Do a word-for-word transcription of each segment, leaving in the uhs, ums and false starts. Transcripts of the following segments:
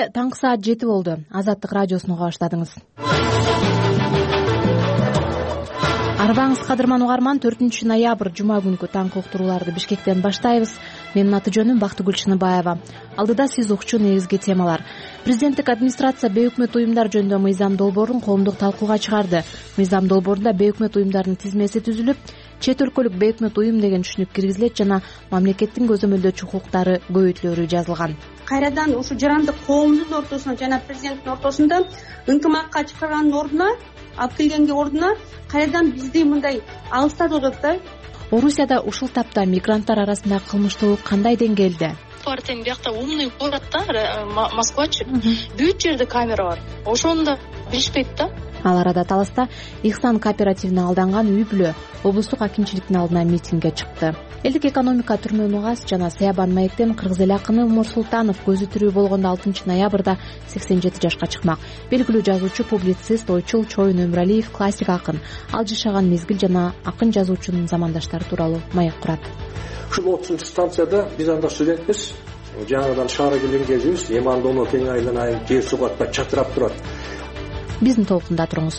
таңкы саат жети болду. Азаттык радиосун уга баштадыңыз. Арбаңыз кадырман угарман, төртүнчү ноябрь жума күнкү таңкы уктурууларды Бишкектен баштайбыз. Менин аты жөнүм Бактыгүл Чыныбаева. Алдыда сиз укчу негизги темалар. Президенттик администрация бейөкмөт уюмдар жөнүндө мыйзам долбоорун коомдук талкууга чыгарды. Мыйзам долбоорунда бейөкмөт уюмдардын тизмеси түзүлүп, чет өлкөлүк бейөкмөт уюм деген түшүнүк киргизилет жана мамлекеттин көзөмөлдөөчү укуктары көбөйтүлөрү жазылган. Кайрадан ушу жарандык коомдун ортосунда жана президенттин ортосунда ынтымакка чакырганын ордуна, алып келгенге ордуна кайрадан бизди мындай алыстатып да. Орусияда ушул тапта мигранттар арасында кылмыштуулук кандай деңгээлде? Партиянын биякта умный город да, Москвачы. Бүт жерде камера бар. Ошону да билишпейт да. Ал арада Таласта Ихсан кооперативине алданган үй бүлө облустук акимчиликтин алдына митингге чыкты. Элдик экономика түрмө нугас жана Саябан маектен кыргыз эл акыны Умур Султанов көзү тирүү болгондо алтынчы ноябрда сексен жети жашка чыкмак. Белгилүү жазуучу, публицист, ойчул Чоюн Өмүралиев классик акын. Ал жашаган мезгил жана акын жазуучунун замандаштары тууралуу маек курат. Ушул отузунчу станцияда биз анда студентпиз. Жаңадан шаарга келген кезибиз, Эмандоону кең айланайын, жер суга атпай чатырап турат. Биздин толкунда туруңуз.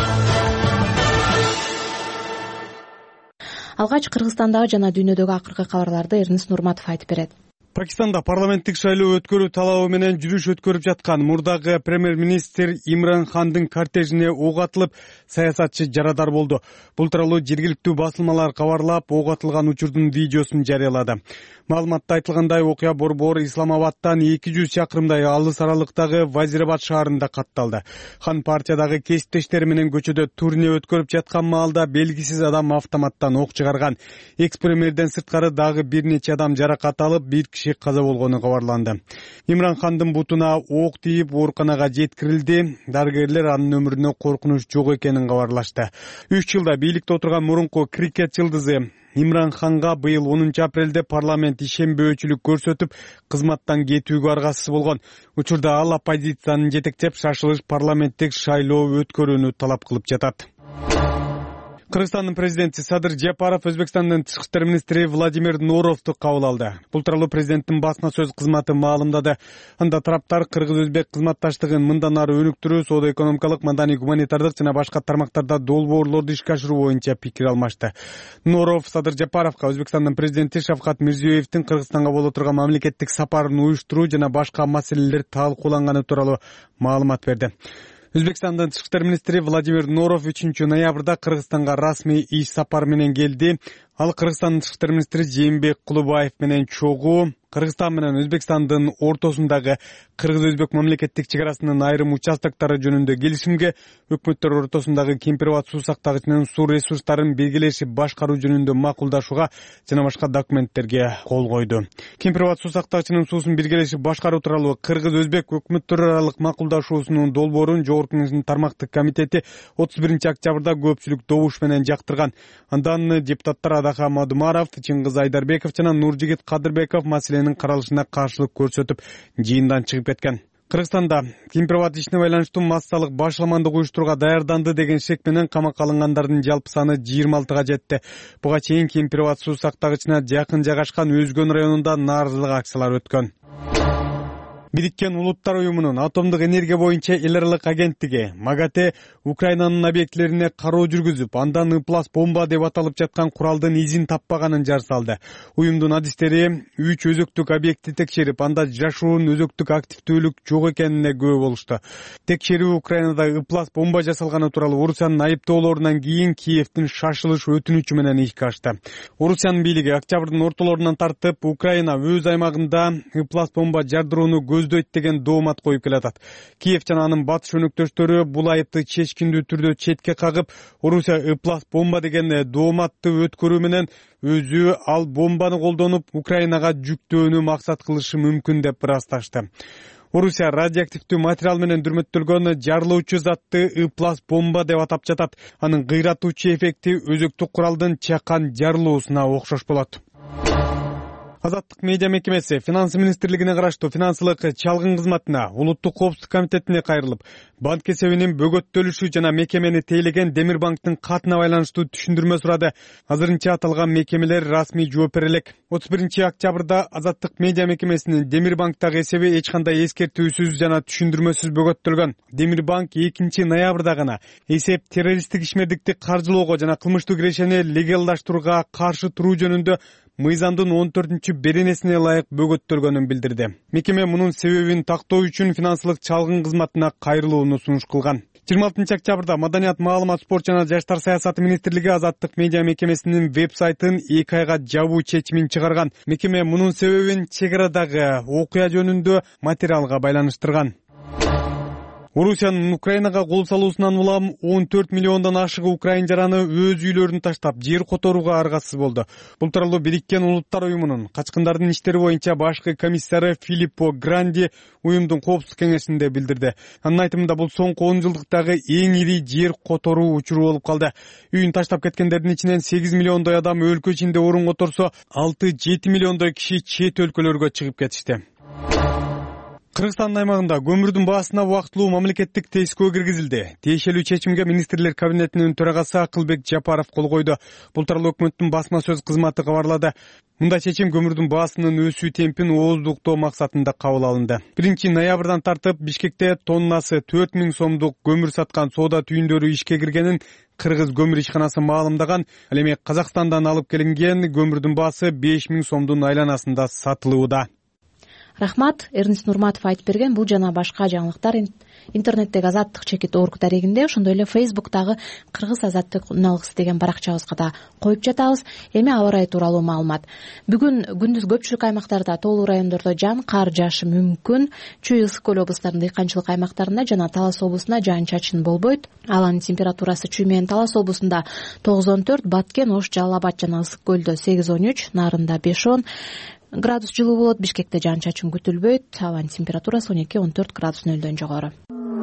Алгач Кыргызстандагы жана дүйнөдөгү акыркы кабарларды Эрнест Нурматов айтып берет. Пакистанда парламенттик шайлоо өткөрүү талабы менен жүрүш өткөрүп жаткан мурдагы премьер-министр Имран Хандын кортежине ок атылып, саясатчы жарадар болду. Бул тууралуу жергиликтүү басылмалар кабарлап, ок атылган учурдун видеосун жарыялады. Маалыматта айтылгандай, окуя борбор Исламабадтан эки жүз чакырымдай алыс аралыктагы Вазирабад шаарында катталды. Хан партиядагы кесиптештери менен көчөдө турне өткөрүп жаткан маалда белгисиз адам автоматтан ок чыгарган. Экс-премьерден сырткары дагы бир нече адам жаракат алып, бир киши каза болгону кабарланды. Имран Хандын бутуна ок тийип, ооруканага жеткирилди. Дарыгерлер анын өмүрүнө коркунуч жок экенин кабарлашты. үч жылда бийликте отурган мурунку крикет жылдызы Имран Ханга быйыл онунчу апрелде парламент ишенбөөчүлүк көрсөтүп, кызматтан кетүүгө аргасыз болгон. Учурда ал оппозициянын жетектеп, шашылыш парламенттик шайлоо өткөрүүнү талап кылып жатат. Кыргызстандын президенти Садыр Жапаров Өзбекстандын тышкы иштер министри Владимир Норовду кабыл алды. Бул тууралуу президенттин басма сөз кызматы маалымдады. Анда тараптар кыргыз-өзбек кызматташтыгын мындан ары өнүктүрүү, соода-экономикалык, маданий, гуманитардык жана башка тармактарда долбоорлорду ишке ашыруу боюнча пикир алмашты. Норов Садыр Жапаровго Өзбекстандын президенти Шавкат Мирзиёевдин Кыргызстанга боло турган мамлекеттик сапарын уюштуруу жана башка маселелер талкууланганы тууралуу маалымат берди. Өзбекстандын тышкы иштер министри Владимир Норов үчүнчү ноябрда Кыргызстанга расмий иш сапар менен келди. Ал Кыргызстандын тышкы иштер министри Жээнбек Кулубаев менен чогуу Кыргызстан менен Өзбекстандын ортосундагы кыргыз-өзбек мамлекеттик чек арасынын айрым участоктору жөнүндө келишимге, өкмөттөр ортосундагы Кемпирабад суу сактагыч менен суу ресурстарын белгилешип башкаруу жөнүндө макулдашууга жана башка документтерге кол койду. Кемпирабад суу сактагычынын суусун белгилешип башкаруу тууралуу кыргыз-өзбек өкмөттөр аралык макулдашуусунун долбоорун Жогорку Кеңештин тармактык комитети отуз биринчи октябрда көпчүлүк добуш менен жактырган. Андан депутаттар Адаха Мадумаров, Чыңгыз Айдарбеков жана Нуржигит Кадырбеков маселенин каралышына каршылык көрсөтүп, жыйындан чыгып кеткен. Кыргызстанда Кемпирабад ишине байланыштуу массалык башаламандык уюштурууга даярданды деген шек менен камакка алынгандардын жалпы саны жыйырма алтыга жетти. Буга чейин Кемпирабад суу сактагычына жакын жайгашкан Өзгөн районунда нааразылык акциялары өткөн. Бириккен Улуттар уюмунун атомдук энергия боюнча эл аралык агенттиги МАГАТЭ Украинанын объектилерине кароо жүргүзүп, андан ыплас бомба деп аталып жаткан куралдын изин таппаганын жар салды. Уюмдун адистери үч өзөктүк объектти текшерип, анда жашуун өзөктүк активдүүлүк жок экенине күбө болушту. Текшерүү Украинада ыплас бомба жасалганы тууралуу Орусиянын айыптоолорунан кийин Киевдин шашылыш өтүнүчү менен ишке ашты. Орусиянын бийлиги октябрдын ортолорунан тартып, Украина өз аймагында ыплас бомба жардырууну көздөйт деген доомат коюп келатат. Киев жана анын батыш өнөктөштөрү бул айыпты чечкиндүү түрдө четке кагып, Орусия ыплас бомба деген дооматты өткөрүү менен өзү ал бомбаны колдонуп Украинага жүктөөнү максат кылышы мүмкүн деп ырасташты. Орусия радиоактивдүү материал менен дүрмөттөлгөн жарылуучу затты ыплас бомба деп атап жатат. Анын кыйратуучу эффекти өзөктүк куралдын чакан жарылуусуна окшош болот. Азаттык медиа мекемеси Финансы министрлигине караштуу финансылык чалгын кызматына, Улуттук коопсуздук комитетине кайрылып, банк эсебинин бөгөттөлүшү жана мекемени тейлеген Демирбанктын катына байланыштуу түшүндүрмө сурады. Азырынча аталган мекемелер расмий жооп бере элек. отуз биринчи октябрда Азаттык медиа мекемесинин Демирбанктагы эсеби эч кандай эскертүүсүз жана түшүндүрмөсүз бөгөттөлгөн. Демирбанк экинчи ноябрда гана эсеп террористтик ишмердикти каржылоого жана кылмыштуу кирешени легалдаштырууга каршы туруу жөнүндө мыйзамдын он төртүнчү беренесине ылайык бөгөттөлгөнүн билдирди. Мекеме мунун себебин тактоо үчүн финансылык чалгын кызматына кайрылууну сунуш кылган. жыйырма алтынчы октябрда Маданият, маалымат, спорт жана жаштар саясаты министрлиги Азаттык медиа мекемесинин веб-сайтын эки айга жабуу чечимин чыгарган. Мекеме мунун себебин чек арадагы окуя жөнүндө материалга байланыштырган. Орусиянын Украинага кол салуусунан улам он төрт миллиондон ашык украин жараны өз үйлөрүн таштап, жер которууга аргасыз болду. Бул тууралуу Бириккен Улуттар уюмунун качкындардын иштери боюнча башкы комиссары Филиппо Гранди уюмдун коопсуздук кеңешинде билдирди. Анын айтымында бул соңку он жылдыктагы эң ири жер которуу учуру болуп калды. Үйүн таштап кеткендердин ичинен сегиз миллиондой адам өлкө ичинде орун которсо, алты жети миллиондой киши чет өлкөлөргө чыгып кетишти. Кыргызстан аймагында көмүрдүн баасына убактылуу мамлекеттик тескөө киргизилди. Тиешелүү чечимге министрлер кабинетинин төрагасы Акылбек Жапаров кол койду. Бул тууралуу өкмөттүн басма сөз кызматы кабарлады. Мында чечим көмүрдүн баасынын өсүү темпин ооздуктоо максатында кабыл алынды. биринчи ноябрдан тартып Бишкекте тоннасы төрт миң сомдук көмүр саткан соода түйүндөрү ишке киргенин Кыргыз көмүр ишканасы маалымдаган. Ал эми Казакстандан алып келинген көмүрдүн баасы беш миң сомдун айланасында сатылууда. Рахмат, Эрнест Нурматов айтып берген. Бул жана башка жаңылыктар интернеттеги Азаттык чекит орг дарегинде, ошондой эле Фейсбуктагы Кыргыз Азаттык үналгысы деген баракчабызга да коюп жатабыз. Эми аба ырайы тууралуу маалымат. Бүгүн күндүз көпчүлүк аймактарда, тоолуу райондордо жан кар жаашы мүмкүн. Чүй, Ысык көл облустарынын дыйканчылык аймактарында жана Талас облусунда жаан-чачын болбойт. Аланын температурасы Чүй менен Талас облусунда тогуз он төрт, Баткен, Ош, Жалал Абад жана Ысык көлдө сегиз он үч, Нарында беш он градус жылуу болот. Бишкекте жаан-чачын күтүлбөйт. Абанын температурасы он эки он төрт градус нөлдөн жогору.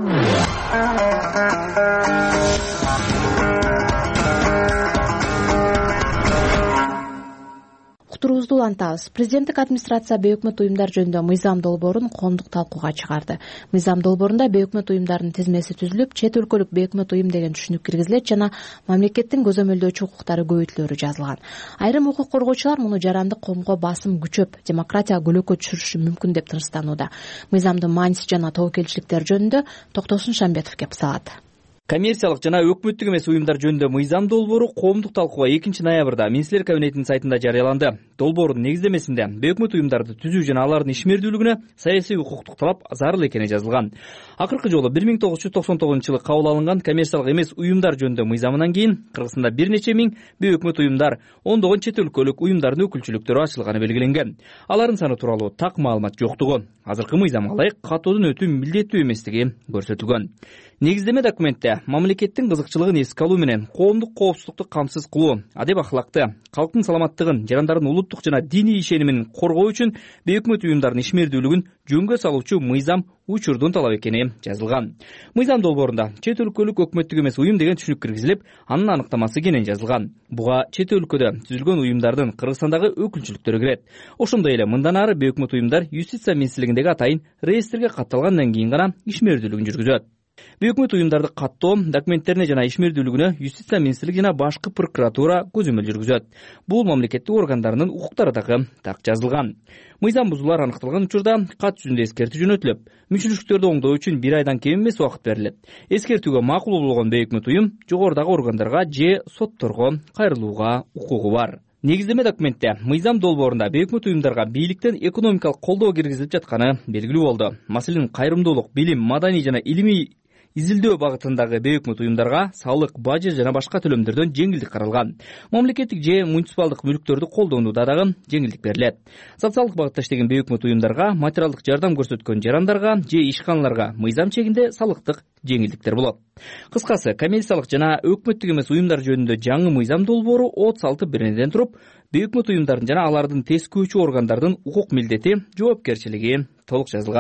Уктуруубузду улантабыз. Президенттик администрация бейөкмөт уюмдар жөнүндө мыйзам долбоорун коомдук талкууга чыгарды. Мыйзам долбоорунда бейөкмөт уюмдардын тизмеси түзүлүп, чет өлкөлүк бейөкмөт уюм деген түшүнүк киргизилет жана мамлекеттин көзөмөлдөөчү укуктары көбөйтүлөрү жазылган. Айрым укук коргоочулар муну жарандык коомго басым күчөп, демократия көлөкө түшүрүшү мүмкүн деп тынчтанууда. Мыйзамдын мааниси жана тобокелчиликтери жөнүндө Токтосун Шамбетов кеп салат. Коммерциялык жана өкмөттүк эмес уюмдар жөнүндө мыйзам долбоору коомдук талкууга экинчи ноябрда министрлер кабинетинин сайтында жарыяланды. Долбоордун негиздемесинде бейөкмөт уюмдарды түзүү жана алардын ишмердүүлүгүнө саясий укуктук талап зарыл экени жазылган. Акыркы жолу бир миң тогуз жүз токсон тогузунчу жылы кабыл алынган коммерциялык эмес уюмдар жөнүндө мыйзамынан кийин Кыргызстанда бир нече миң бейөкмөт уюмдар, ондогон чет өлкөлүк уюмдардын өкүлчүлүктөрү ачылганы белгиленген. Алардын саны тууралуу так маалымат жоктугу, азыркы мыйзамга ылайык каттоодон өтүү милдеттүү эместиги көрсөтүлгөн. Негиздеме документте мамлекеттин кызыкчылыгын эске алуу менен коомдук коопсуздукту камсыз кылуу, адеп ахлакты, калктын саламаттыгын, жарандардын улуттук жана диний ишенимин коргоо үчүн бейөкмөт уюмдардын ишмердүүлүгүн жөнгө салуучу мыйзам учурдун талап экени жазылган. Мыйзам долбоорунда чет өлкөлүк өкмөттүк эмес уюм деген түшүнүк киргизилип, анын аныктамасы кенен жазылган. Буга чет өлкөдө түзүлгөн уюмдардын Кыргызстандагы өкүлчүлүктөрү кирет. Ошондой эле мындан ары бейөкмөт уюмдар юстиция министрлигиндеги атайын реестрге катталгандан кийин гана ишмердүүлүгүн жүргүзөт. Бейөкмөт уюмдарды каттоо документтерине жана ишмердүүлүгүнө юстиция министрлиги жана башкы прокуратура көзөмөл жүргүзөт. Бул мамлекеттик органдарынын укуктары дагы так жазылган. Мыйзам бузуулар аныкталган учурда кат жүзүндө эскертүү жөнөтүлөп, мүчүлүштөрдү оңдоо үчүн бир айдан кем эмес убакыт берилет. Эскертүүгө макул болгон бейөкмөт уюм жогорудагы органдарга же сотторго кайрылууга укугу бар. Негиздеме документте мыйзам долбоорунда бейөкмөт уюмдарга бийликтен экономикалык колдоо киргизилип жатканы белгилүү болду. Маселен, кайрымдуулук, билим, маданий жана илимий изилдөө багытындагы бейөкмөт уюмдарга салык, бажы жана башка төлөмдөрдөн жеңилдик каралган. Мамлекеттик же муниципалдык мүлктөрдү колдонууда дагы жеңилдик берилет. Социалдык багытта иштеген бейөкмөт уюмдарга, материалдык жардам көрсөткөн жарандарга же ишканаларга мыйзам чегинде салыктык жеңилдиктер болот. Кыскасы, коммерциялык жана өкмөттүк эмес уюмдар жөнүндө жаңы мыйзам долбоору отуз алты беренеден туруп, бейөкмөт уюмдардын жана алардын тескөөчү органдардын укук милдети, жоопкерчилиги толук жазылган.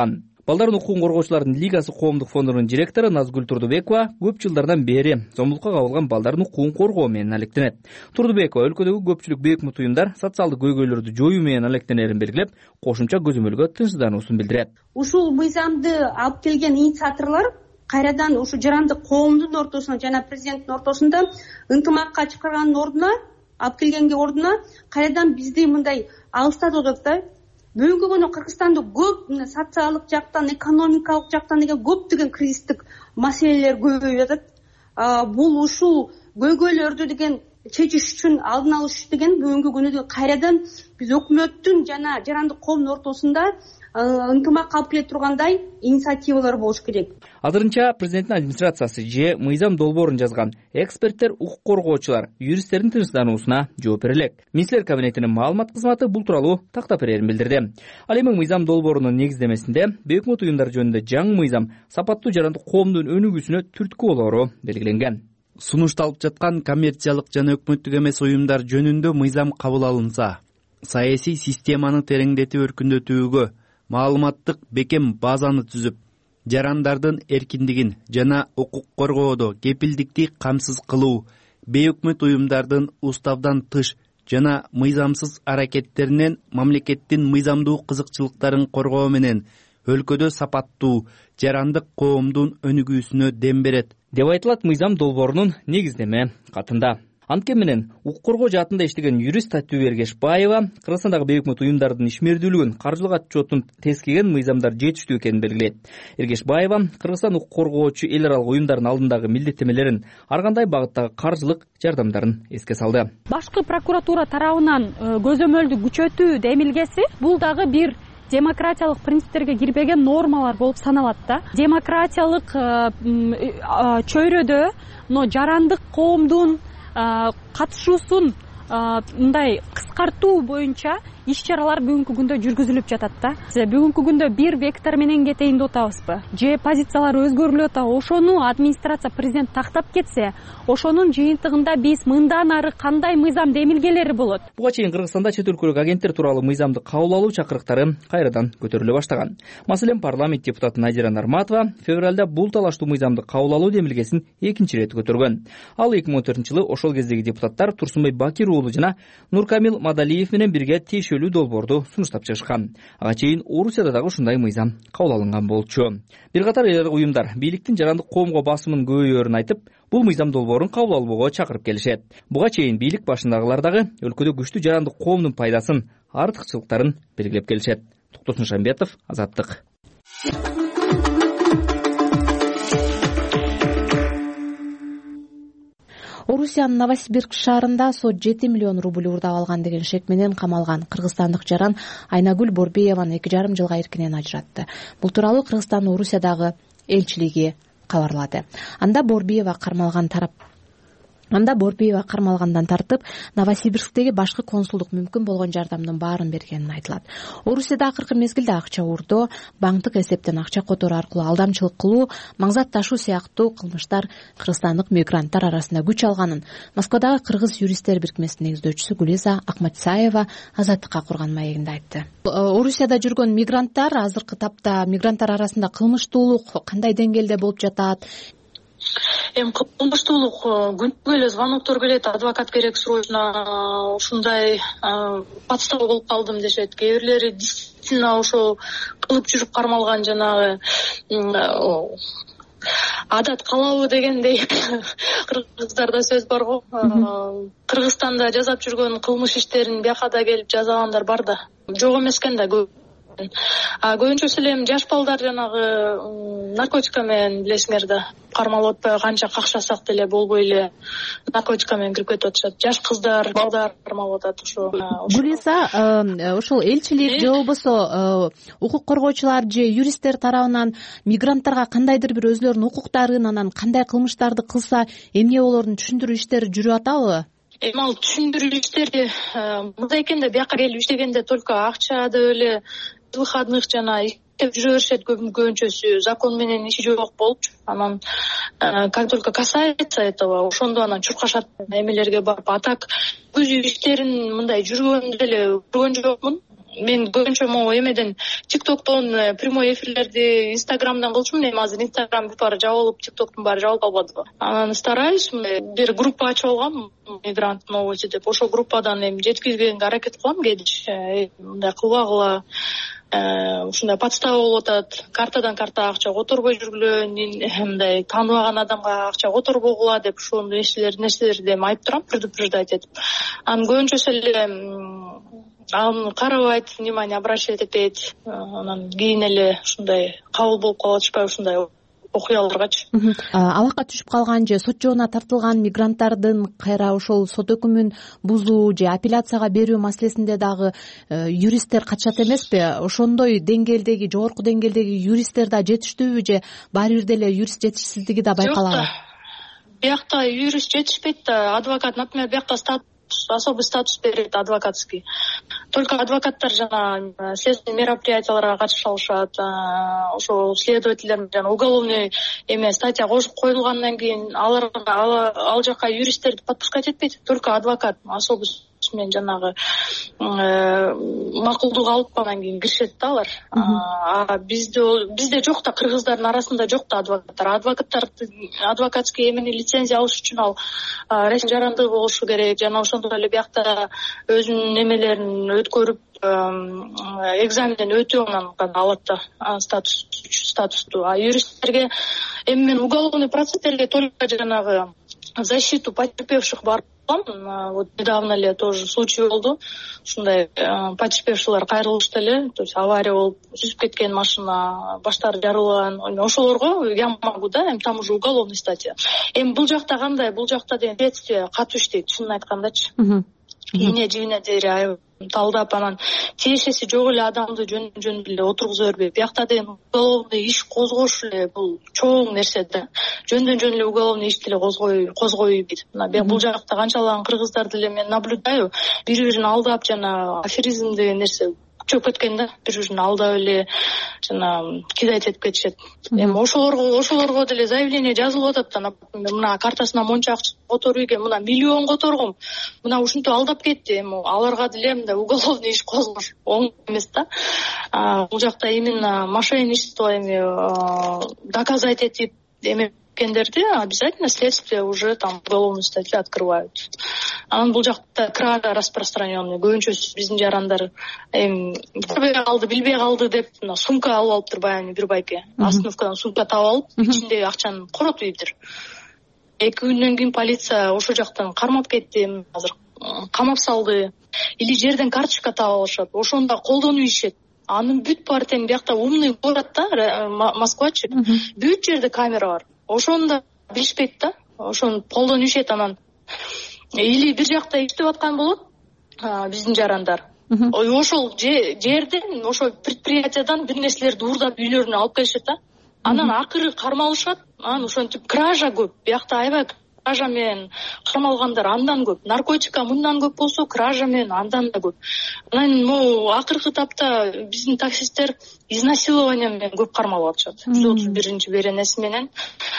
Балдардын укугун коргоочулардын лигасы коомдук фондунун директору Назгүл Турдубекова көп жылдардан бери зомбулукка кабылган балдардын укугун коргоо менен алектенет. Турдубекова өлкөдөгү көпчүлүк бейөк мут уюмдар социалдык көйгөйлөрдү жоюу менен алектенерин белгилеп, кошумча көзөмөлгө тынчсыздануусун билдирет. Ушул мыйзамды алып келген инициаторлор кайрадан ушу жарандык коомдун ортосунда жана президенттин ортосунда ынтымакка чакырганын ордуна, алып келгенге ордуна кайрадан бизди мындай алыстатып атат да. Бүгүнкү күнү Кыргызстанда көп социалдык жактан, экономикалык жактан деген көптөгөн кризистик маселелер көбөйүп атат. Бул ушул көйгөйлөрдү деген чечиш үчүн, алдын алыш деген бүгүнкү күнү кайрадан биз өкмөттүн жана жарандык коомдун ортосунда ынтымак алып келе тургандай инициативалар болуш керек. Азырынча президенттин администрациясы же мыйзам долбоорун жазган эксперттер, укук коргоочулар, юристтердин тынчсыздануусуна жооп бере элек. Министрлер кабинетинин маалымат кызматы бул тууралуу тактап берерин билдирди. Ал эми мыйзам долбоорунун негиздемесинде бейөк мут уюмдар жөнүндө жаңы мыйзам сапаттуу жарандык коомдун өнүгүүсүнө түрткү болоору белгиленген. Сунушталып жаткан коммерциялык жана өкмөттүк эмес уюмдар жөнүндө мыйзам кабыл алынса, саясий системаны тереңдетип өркүндөтүүгө, маалыматтык бекем базаны түзүп, жарандардын эркиндигин жана укук коргоодо кепилдикти камсыз кылуу, бейөкмөт уюмдардын уставдан тыш жана мыйзамсыз аракеттеринен мамлекеттин мыйзамдуу кызыкчылыктарын коргоо менен өлкөдө сапаттуу жарандык коомдун өнүгүүсүнө дем берет деп айтылат мыйзам долбоорунун негиздеме катында. Анткени менен укук коргоо жаатында иштеген юрист Татуу Эргешбаева Кыргызстандагы бейөкмөт уюмдардын ишмердүүлүгүн, каржылык отчетун тескеген мыйзамдар жетиштүү экенин белгилейт. Эргешбаева Кыргызстан укук коргоочу эл аралык уюмдардын алдындагы милдеттемелерин, ар кандай багыттагы каржылык жардамдарын эске салды. Башкы прокуратура тарабынан көзөмөлдү күчөтүү демилгеси бул дагы бир демократиялык принциптерге кирбеген нормалар болуп саналат да. Демократиялык чөйрөдө жарандык коомдун катышуусун мындай кыскартуу боюнча иш-чаралар бүгүнкү күндө жүргүзүлүп жатат да. Бүгүнкү күндө бир вектор менен кетейин деп атабызбы? Же позициялар өзгөрүлүп атабы? Ошону администрация, президент тактап кетсе, ошонун жыйынтыгында биз мындан ары кандай мыйзам демилгелери болот? Буга чейин Кыргызстанда чет өлкөлүк агенттер тууралуу мыйзамды кабыл алуу чакырыктары кайрадан көтөрүлө баштаган. Маселен, парламент депутаты Назира Нарматова февралда бул талаштуу мыйзамды кабыл алуу демилгесин экинчи ирет көтөргөн. Ал эки миң он төртүнчү жылы ошол кездеги депутаттар Турсунбай Бакир уулу жана Нуркамил Мадалиев менен бирге тиешелүү долбоорду сунуштап чыгышкан. Ага чейин Орусияда дагы ушундай мыйзам кабыл алынган болчу. Бир катар эл аралык уюмдар бийликтин жарандык коомго басымын көбөйөөрүн айтып, бул мыйзам долбоорун кабыл албоого чакырып келишет. Буга чейин бийлик башындагылар дагы өлкөдө күчтүү жарандык коомдун пайдасын, артыкчылыктарын белгилеп келишет. Токтосун Шамбетов, Азаттык. Орусиянын Новосибирск шаарында сот жети миллион рубль уурдап алган деген шек менен камалган кыргызстандык жаран Айнагүл Борбееваны эки жарым жылга эркинен ажыратты. Бул тууралуу Кыргызстандын Орусиядагы элчилиги кабарлады. Анда Борбеева кармалган тарап Анда Борбеева кармалгандан тартып, Новосибирсктеги башкы консулдук мүмкүн болгон жардамдын баарын бергенин айтылат. Орусияда акыркы мезгилде акча уурдоо, банктык эсептен акча которуу аркылуу алдамчылык кылуу, маңзат ташуу сыяктуу кылмыштар кыргызстандык мигранттар арасында күч алганын Москвадагы Кыргыз юристтер бирикмесинин негиздөөчүсү Гулиза Акматсаева Азаттыкка курган маегинде айтты. Орусияда жүргөн мигранттар азыркы тапта мигранттар арасында кылмыштуулук кандай деңгээлде болуп жатат? Эми кылмыштуулук күнүгө эле звоноктор келет, адвокат керек срочно, ушундай подстава болуп калдым дешет. Кээ бирлери действительно ошо кылып жүрүп кармалган, жанагы адат калабы дегендей кыргыздарда сөз бар го. Кыргызстанда жасап жүргөн кылмыш иштерин бияка да келип жасагандар бар да. Жок эмес экен да көп. А көбүнчөсү эле жаш балдар жанагы наркотика менен билесиңер да кармалып атпайбы, канча какшасак деле болбой эле наркотика менен кирип кетип атышат. Жаш кыздар, балдар кармалып атат. Ошо Гулиза, ошол элчилик же болбосо укук коргоочулар же юристтер тарабынан мигранттарга кандайдыр бир өзлөрүнүн укуктарын, анан кандай кылмыштарды кылса эмне болоорун түшүндүрүү иштери жүрүп атабы? Эми ал түшүндүрүү иштери мындай экен да, бияка келип иштегенде только акча деп эле выходных жана иштеп жүрө беришет көбүнчөсү, закон менен иши жок болуп, анан как только касается этого, ошондо анан чуркашат эмелерге барып. А так көз иштерин мындай жүргөн деле көргөн жокмун. мен көбүнчө могу эмеден тиктоктон прямой эфирлерди инстаграмдан кылчумун. Эми азыр инстаграм баары жабылып, тиктоктун баары жабылып калбадыбы. Анан стараюсь мындай бир группа ачып алгам, мигрант новости деп. Ошол группадан эми жеткизгенге аракет кылам кээде. Мындай кылбагыла ушундай подстава болуп атат. Картадан картага акча которбой жүргүлө, мындай тааныбаган адамга акча которбогула деп ошондой нерселерди эми айтып турам, предупреждать этип. Анан көбүнчөсү эле аны карабайт, внимание обращать этпейт. Анан кийин эле ушундай кабыл болуп калып атышпайбы ушундай окуяларгачы. Абакка түшүп калган же сот жообуна тартылган мигранттардын кайра ошол сот өкүмүн бузуу же апелляцияга берүү маселесинде дагы юристтер катышат эмеспи? Ошондой деңгээлдеги, жогорку деңгээлдеги юристтер да жетиштүүбү же баары бирде эле юрист жетишсиздиги да байкалабы? Биякта юрист жетишпейт да, адвокат, например, биякта статус особый статус берет адвокатский. Только адвокаттар жана следственный мероприятияларга катыша алышат. Ошо следовательдер жана уголовный эме статья коюлгандан кийин аларга ал жака юристтерди подпускать этпейт. Только адвокат особый менен жанагы макулдук алып анан кийин киришет да алар. А бизде бизде жок да, кыргыздардын арасында жок да адвокаттар. Адвокаттар адвокатский эмени лицензия алыш үчүн ал ресми жарандыгы болушу керек. Жана ошондой эле биякта өзүнүн эмелерин өткөрүп экзаменден өтүп анан гана алат да статус статусту. А юристтерге эми мен уголовный процесстерге только жанагы защиту потерпевших бар. Вот недавно эле тоже случай болду. Ушундай потерпевшилер кайрылышты эле, то есть авария болуп сүзүп кеткен машина, баштары жарылган. Ошолорго я могу, да, эми там уже уголовный статья. Эми бул жакта кандай? Бул жакта деген следствие катуу иштейт, чынын айткандачы. Ийне жибине дейри талдап анан тиешеси жок эле адамды жөн жөн эле отургуза бербейт. Биякта деген уголовный иш козгош эле бул чоң нерсе да. Жөндөн жөн эле уголовный ишти эле козгой козгойбойт. Мына бул жакта канчалаган кыргыздарды эле мен наблюдаю, бири-бирин алдап жана аферизм деген нерсе чөп кеткен да, бири-бирин алдап эле жана кидать этип кетишет. Эми ошолорго ошолорго деле заявление жазылып атат да, например, мына картасына монча акча которуп ийген, мына миллион которгом, мына ушинтип алдап кетти. Эми аларга деле мындай уголовный иш козгош оңой эмес да. Бул жакта именно мошенничество эми доказать этип эме кендерди обязательно следствие уже там уголовную статью открывают. Анан бул жакта кража распространенный. Көбүнчөсү биздин жарандар эми көрбөй калды, билбей калды деп сумка алып алыптыр, баягы бир байке. Остановкадан сумка таап алып, ичиндеги акчаны коротуп ийиптир. Эки күндөн кийин полиция ошол жактан кармап кетти, азыр камап салды. Или жерден карточка таап алышат, ошону да колдонуп ийишет. Анын бүт партияны биякта умный город да, Москвачы. Бүт жерде камера бар. Ошону да билишпейт да, ошону колдонуп ийишет. Анан или бир жакта иштеп аткан болот биздин жарандар. Ошол жерден, ошол предприятиядан бир нерселерди уурдап үйлөрүнө алып келишет да. Анан акыры кармалышат. Анан ошентип кража көп. Биякта аябай кража менен кармалгандар андан көп. Наркотика мындан көп болсо, кража менен андан да көп. Анан могу акыркы тапта биздин таксисттер изнасилование менен көп кармалып атышат. жүз отуз биринчи беренеси менен.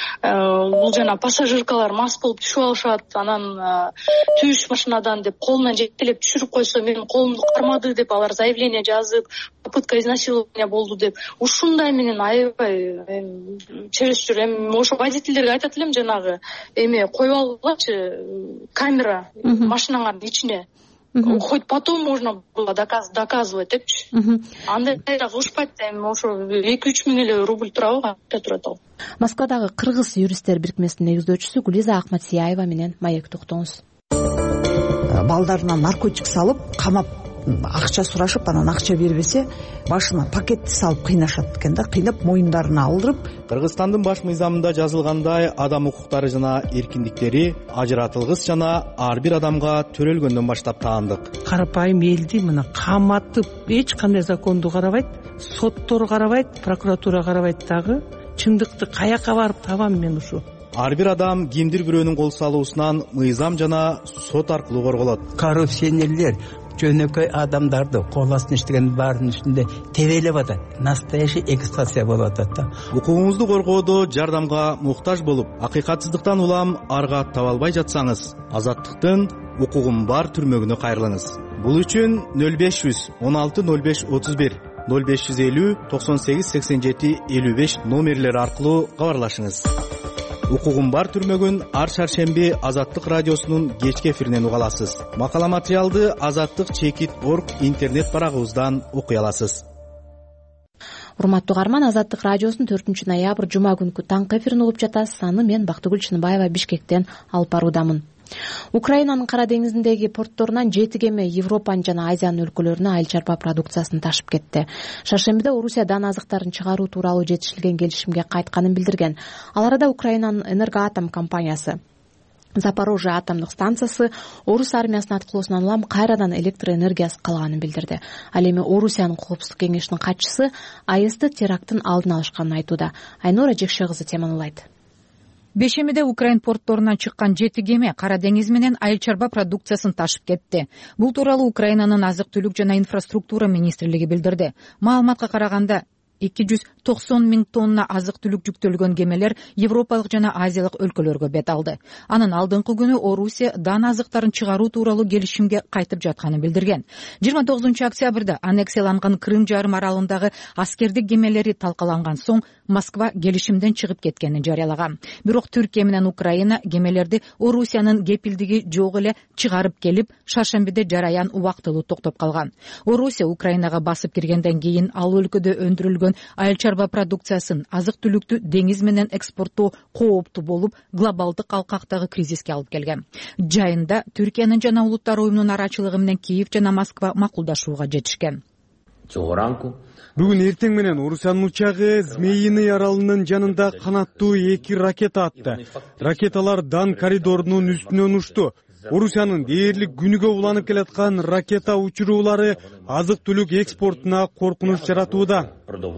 Бул жана пассажиркалар мас болуп түшүп алышат. Анан түш машинадан деп колунан жетелеп түшүрүп койсо, менин колумду кармады деп алар заявление жазып, попытка изнасилования болду деп. Ушундай менен аябай чересчур. Эми ошо водительдерге айтат элем, жанагы эме коюп алгылачы, камера машинаңардын ичине. Хоть потом можно было доказывать депчи. Андай да кылышпайт. Эми ошо эки үч миң эле рубль турабы, канча турат ал. Москвадагы кыргыз юристтер бирикмесинин негиздөөчүсү Гулиза Акматияева менен маектте уктуңуз. Балдарына наркотик салып, камап акча сурашып, анан акча бербесе, башына пакетти салып кыйнашат экен да, кыйнап моюндарына алдырып. Кыргызстандын баш мыйзамында жазылгандай, адам укуктары жана эркиндиктери ажыратылгыс жана ар бир адамга төрөлгөндөн баштап таандык. Карапайым элди мына каматып, эч кандай законду карабайт, соттор карабайт, прокуратура карабайт дагы. Чындыкты каяка барып табам мен ушу? Ар бир адам кимдир бирөөнүн кол салуусунан мыйзам жана сот аркылуу корголот. Коррупционерлер жөнөкөй адамдарды кол астына иштеген баарынын үстүндө тебелеп атат. Настоящий эксплуатация болуп атат да. Укугуңузду коргоодо жардамга муктаж болуп, акыйкатсыздыктан улам арга таба албай жатсаңыз, Азаттыктын укугум бар түрмөгүнө кайрылыңыз. Бул үчүн нөл беш жүз он алты нөл беш отуз бир, нөл беш жүз элүү токсон сегиз сексен жети элүү беш номерлери аркылуу кабарлашыңыз. Укугум бар түрмөгүн ар шаршемби Азаттык радиосунун кечки эфиринен уга аласыз. Макала материалды азаттык чекит точка орг интернет барагыбыздан окуй аласыз. Урматтуу угарман, Азаттык радиосунун төртүнчү ноябрь жума күнкү таңкы эфирин угуп жатасыз. Аны мен Бактыгүл Чыныбаева Бишкектен алып баруудамын. Украинанын Кара деңизиндеги портторунан жети кеме Европанын жана Азиянын өлкөлөрүнө айыл чарба продукциясын ташып кетти. Шаршембиде Орусия дан азыктарын чыгаруу тууралуу жетишилген келишимге кайтканын билдирген. Ал арада Украинанын Энергоатом компаниясы Запорожье атомдук станциясы Орус армиясынын аткылоосунан улам кайрадан электр энергиясы калганын билдирди. Ал эми Орусиянын коопсуздук кеңешинин катчысы А Э Сти терактын алдын алышканын айтууда. Айнура Жекше кызы теманылайт. Бешемиде Украин портторунан чыккан жети кеме Кара деңиз менен айыл чарба продукциясын ташып кетти. Бул тууралуу Украинанын азык-түлүк жана инфраструктура министрлиги билдирди. Маалыматка караганда эки жүз токсон миң тонна азык-түлүк жүктөлгөн кемелер Европалык жана Азиялык өлкөлөргө бет алды. Анын алдыңкы күнү Орусия дан азыктарын чыгаруу тууралуу келишимге кайтып жатканын билдирген. жыйырма тогузунчу октябрда аннексияланган Крым жарым аралындагы аскердик кемелери талкаланган соң Москва келишимден чыгып кеткенин жарыялаган. Бирок Түркия менен Украина кемелерди Орусиянын кепилдиги жок эле чыгарып келип, шаршембиде жараян убактылуу токтоп калган. Орусия Украинага басып киргенден кийин ал өлкөдө өндүрүлгөн айыл чарба продукциясын, азык-түлүктү деңиз менен экспорттоо кооптуу болуп, глобалдык алкактагы кризиске алып келген. Жайында Түркиянын жана Улуттар уюмунун арачылыгы менен Киев жана Москва макулдашууга жетишкен. Бүгүн эртең менен Орусиянын учагы Змеиный аралынын жанында канаттуу эки ракета атты. Ракеталар Дан коридорунун үстүнөн ушту. Орусиянын дээрлик күнүгө уланып келаткан ракета учуруулары азык-түлүк экспортуна коркунуч жаратууда,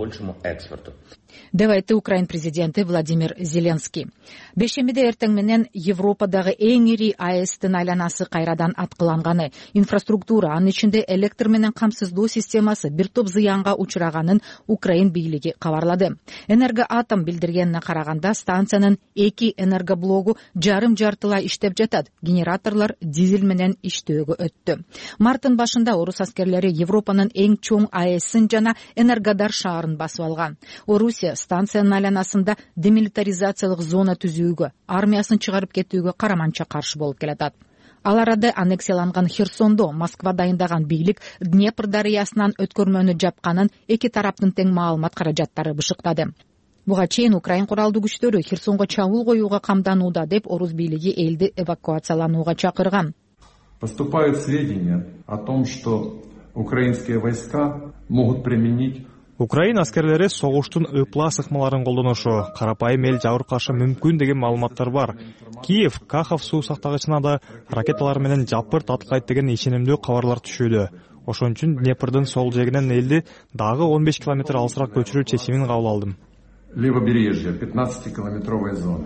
деп айтты Украин президенти Владимир Зеленский. Бешемиде эртең менен Европадагы эң ири А Э Стин айланасы кайрадан аткыланганы, инфраструктура, анын ичинде электр менен камсыздоо системасы бир топ зыянга учураганын Украин бийлиги кабарлады. Энергоатом билдиргенине караганда станциянын эки энергоблогу жарым жартылай иштеп жатат. Генераторлор дизель менен иштөөгө өттү. Марттын башында орус аскерлери Европанын эң чоң А Э Син жана Энергодар шаарын басып алган. Орусия станциянын айланасында демилитаризациялык зона түзүүгө, армиясын чыгарып кетүүгө караманча каршы болуп келатат. Ал арада аннексияланган Херсондо Москва дайындаган бийлик Днепр дарыясынан өткөрмөнү жапканын эки тараптын тең маалымат каражаттары бышыктады. Буга чейин Украин куралдуу күчтөрү Херсонго чабуул коюуга камданууда деп орус бийлиги элди эвакуацияланууга чакырган. Поступают сведения о том, что украинские войска могут применить Украин аскерлери согуштун ыпла сыкмаларын колдонушу, карапайым эл жабыркашы мүмкүн деген маалыматтар бар. Киев, Кахов суу сактагычына да ракеталар менен жапырт аткайт деген ишенимдүү кабарлар түшүүдө. Ошон үчүн Днепрдин сол жегинен элди дагы он беш километр алысыраак көчүрүү чечимин кабыл алдым. Левобережье, пятнадцатикилометровая зона.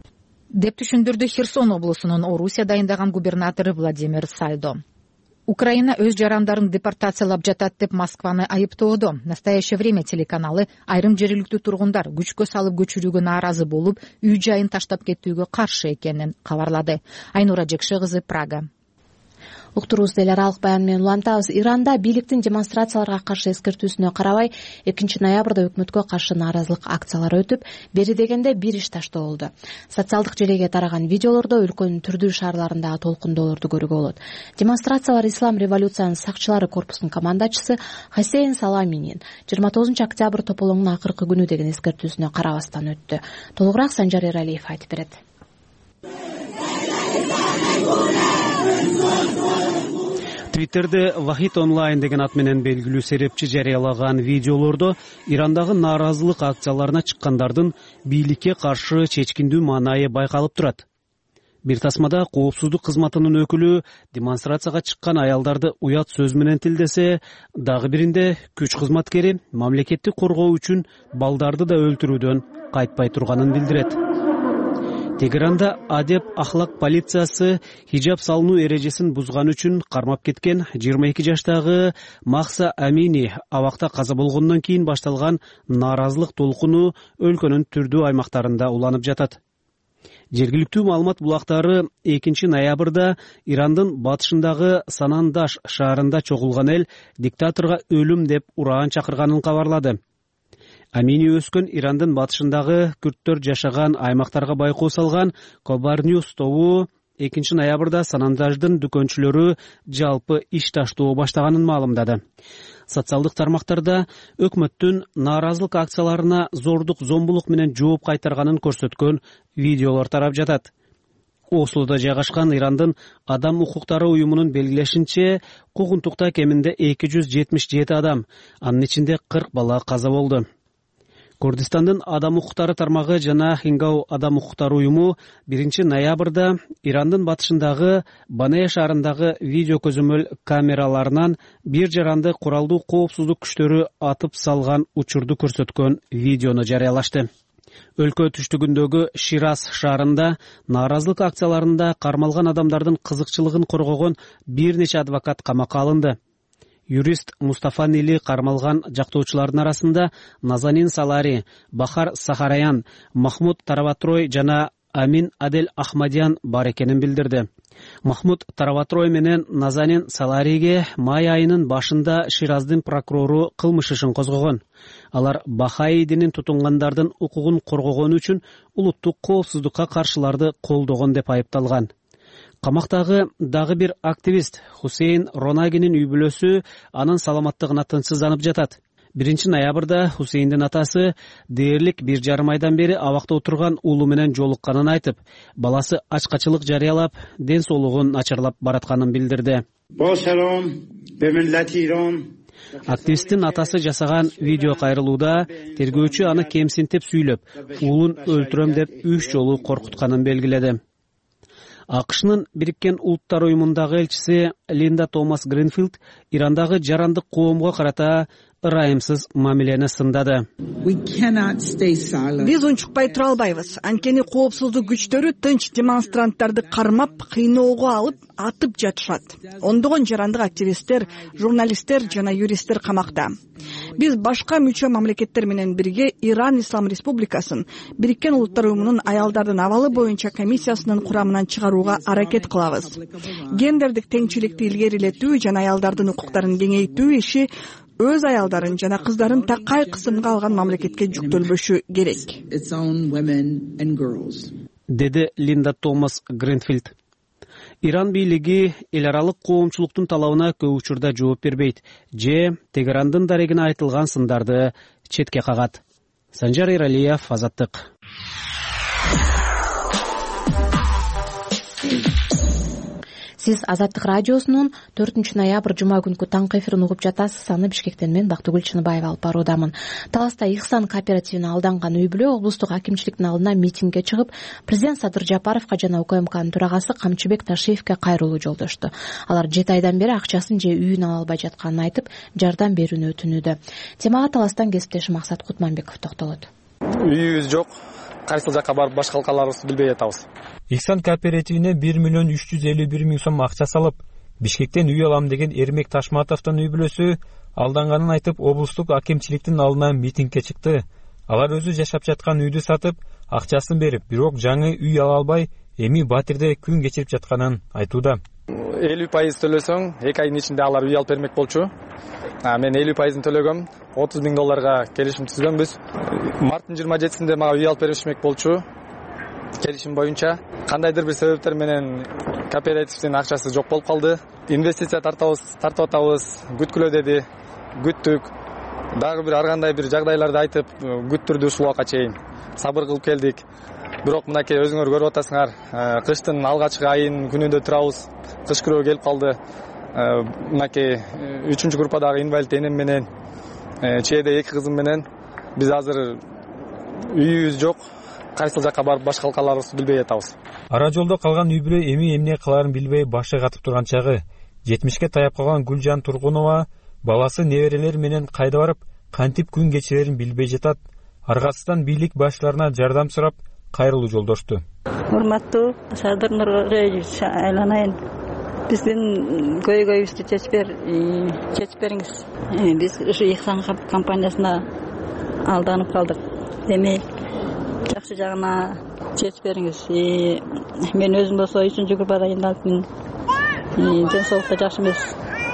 Деп түшүндүрдү Херсон облусунун Орусия дайындаган губернатору Владимир Сальдо. Украина өз жарандарын депортациялап жатат деп Москваны айыптоодо. Настоящее время телеканалы айрым жергиликтүү тургундар күчкө салып көчүрүүгө нааразы болуп, үй жайын таштап кетүүгө каршы экенин кабарлады. Айнура Жекше кызы, Прага. Уктуруубузду эл аралык баян менен улантабыз. Иранда бийликтин демонстрацияларга каршы эскертүүсүнө карабай экинчи ноябрда өкмөткө каршы нааразылык акциялары өтүп, бери дегенде бир иш таштоо болду. Социалдык желеге тараган видеолордо өлкөнүн түрдүү шаарларындагы толкундоолорду көрүүгө болот. Демонстрациялар Ислам революциянын сакчылары корпусунун командачысы Хасейн Саламинин жыйырма тогузунчу октябрь тополоңунун акыркы күнү деген эскертүүсүнө карабастан өттү. Толугураак Санжар Эралиев айтып берет. Твиттерде Вахид онлайн деген ат менен белгилүү серепчи жарыялаган видеолордо Ирандагы нааразылык акцияларына чыккандардын бийликке каршы чечкиндүү маанайы байкалып турат. Бир тасмада коопсуздук кызматынын өкүлү демонстрацияга чыккан аялдарды уят сөз менен тилдесе, дагы биринде күч кызматкери мамлекетти коргоо үчүн балдарды да өлтүрүүдөн кайтпай турганын билдирет. Тегеранда адеп ахлак полициясы хижаб салынуу эрежесин бузган үчүн кармап кеткен жыйырма эки жаштагы Махса Амини абакта каза болгондон кийин башталган нааразылык толкуну өлкөнүн түрдүү аймактарында уланып жатат. Жергиликтүү маалымат булактары экинчи ноябрда Ирандын батышындагы Санандаш шаарында чогулган эл диктаторго өлүм деп ураан чакырганын кабарлады. Амини өскөн Ирандын батышындагы күрттөр жашаган аймактарга байкоо салган Кобар Ньюс тобу экинчи ноябрда Санандаждын дүкөнчүлөрү жалпы иш таштоо баштаганын маалымдады. Социалдык тармактарда өкмөттүн нааразылык акцияларына зордук зомбулук менен жооп кайтарганын көрсөткөн видеолор тарап жатат. Ослода жайгашкан Ирандын адам укуктары уюмунун белгилешинче, куугунтукта кеминде эки жүз жетимиш жети адам, анын ичинде кырк бала каза болду. Курдистандын адам укуктары тармагы жана Хингау адам укуктары уюму биринчи ноябрда Ирандын батышындагы Банея шаарындагы видео көзөмөл камераларынан бир жаранды куралдуу коопсуздук күчтөрү атып салган учурду көрсөткөн видеону жарыялашты. Өлкө түштүгүндөгү Шираз шаарында нааразылык акцияларында кармалган адамдардын кызыкчылыгын коргогон бир нече адвокат камакка алынды. Юрист Мустафа Нили кармалган жактоочулардын арасында Назанин Салари, Бахар Сахараян, Махмуд Тараватрой жана Амин Адель Ахмадиян бар экенин билдирди. Махмуд Тараватрой менен Назанин Салариге май айынын башында Шираздын прокурору кылмыш ишин козгогон. Алар Бахаи динин тутунгандардын укугун коргогон үчүн улуттук коопсуздукка каршыларды колдогон деп айыпталган. Камактагы дагы бир активист Хусейн Ронагинин үй бүлөсү анын саламаттыгына тынчсызданып жатат. биринчи ноябрда Хусейндин атасы дээрлик бир жарым айдан бери абакта отурган уулу менен жолукканын айтып, баласы ачкачылык жарыялап, ден соолугун начарлап баратканын билдирди. Активисттин атасы жасаган видео кайрылууда тергөөчү аны кемсинтип сүйлөп, уулун өлтүрөм деп үч жолу коркутканын белгиледи. АКШнын Бириккен Улуттар уюмундагы элчиси Линда Томас Гринфилд Ирандагы жарандык коомго карата ырайымсыз мамилени сындады. Биз унчукпай тура албайбыз. Анткени коопсуздук күчтөрү тынч демонстранттарды кармап, кыйноого алып, атып жатышат. Ондогон жарандык активисттер, журналисттер жана юристтер камакта. Биз башка мүчө мамлекеттер менен бирге Иран Ислам Республикасын Бириккен Улуттар уюмунун аялдардын абалы боюнча комиссиясынын курамынан чыгарууга аракет кылабыз. Гендердик теңчиликти илгерилетүү жана аялдардын укуктарын кеңейтүү иши өз аялдарын жана кыздарын такай кысымга алган мамлекетке жүктөлбөшү керек, деди Линда Томас Гринфилд. Иран бийлиги эл аралык коомчулуктун талабына көп учурда жооп бербейт же Тегерандын дарегине айтылган сындарды четке кагат. Санжар Иралиев, Азаттык. Сиз Азаттык радиосунун төртүнчү ноябрь жума күнкү таңкы эфирин угуп жатасыз. Аны Бишкектен мен Бактыгүл Чыныбаева алып баруудамын. Таласта Ихсан кооперативине алданган үй бүлө облустук акимчиликтин алдына митингге чыгып, президент Садыр Жапаровго жана УКМКнын төрагасы Камчыбек Ташиевке кайрылуу жолдошту. Алар жети айдан бери акчасын же үйүн ала албай жатканын айтып, жардам берүүнү өтүнүүдө. Темага Таластан кесиптешим Максат Кутманбеков токтолот. Үйүбүз жок. Кайсыл жакка барып башка калкаларыбызды билбей жатабыз. Ихсан кооперативине бир миллион үч жүз элүү бир миң сом акча салып, Бишкектен үй алам деген Эрмек Ташматовдун үй бүлөсү алданганын айтып, облустук акимчиликтин алдына митингге чыкты. Алар өзү жашап жаткан үйдү сатып, акчасын берип, бирок жаңы үй ала албай, эми батирде күн кечирип жатканын айтууда. элүү пайыз төлөсөң, эки айдын ичинде алар үй алып бермек болчу. Мен элүү пайызын төлөгөм, отуз миң долларга келишим түзгөнбүз. Марттын жыйырма жетисинде мага үй алып беришмек болчу. Келишим боюнча кандайдыр бир себептер менен кооперативдин акчасы жок болуп калды. Инвестиция тартабыз, тартып атабыз, күткүлө деди. Күттүк. Дагы бир ар кандай бир жагдайларды айтып, күттүрдү ушул убакка чейин. Сабыр кылып келдик. Бирок мынакей өзүңөр көрүп атасыңар, кыштын алгачкы айынын күнүндө турабыз. Кыш күрөө келип калды. Мынакей үчүнчү группадагы инвалид энем менен, чээде эки кызым менен биз азыр үйүбүз жок. Кайсыл жакка барып башка калкаларыбызды билбей жатабыз. Ара жолдо калган үй бүлө эми эмне кыларын билбей башы катып турган чагы. жетимишке таяп калган Гүлжан Тургунова баласы неберелер менен кайда барып, кантип күн кечирерин билбей жатат. Аргасыздан бийлик башчыларына жардам сурап, кайрылуу жолдошту. урматтуу Садыр Нургаевич айланайын. Биздин көйгөйүбүздү чечип бер, чечип бериңиз. Биз ушу Ихсан компаниясына алданып калдык. Эми жакшы жагына чечип бериңиз. Мен өзүм болсо үчүнчү группада айналыпмын. Ден соолукка жакшы эмес.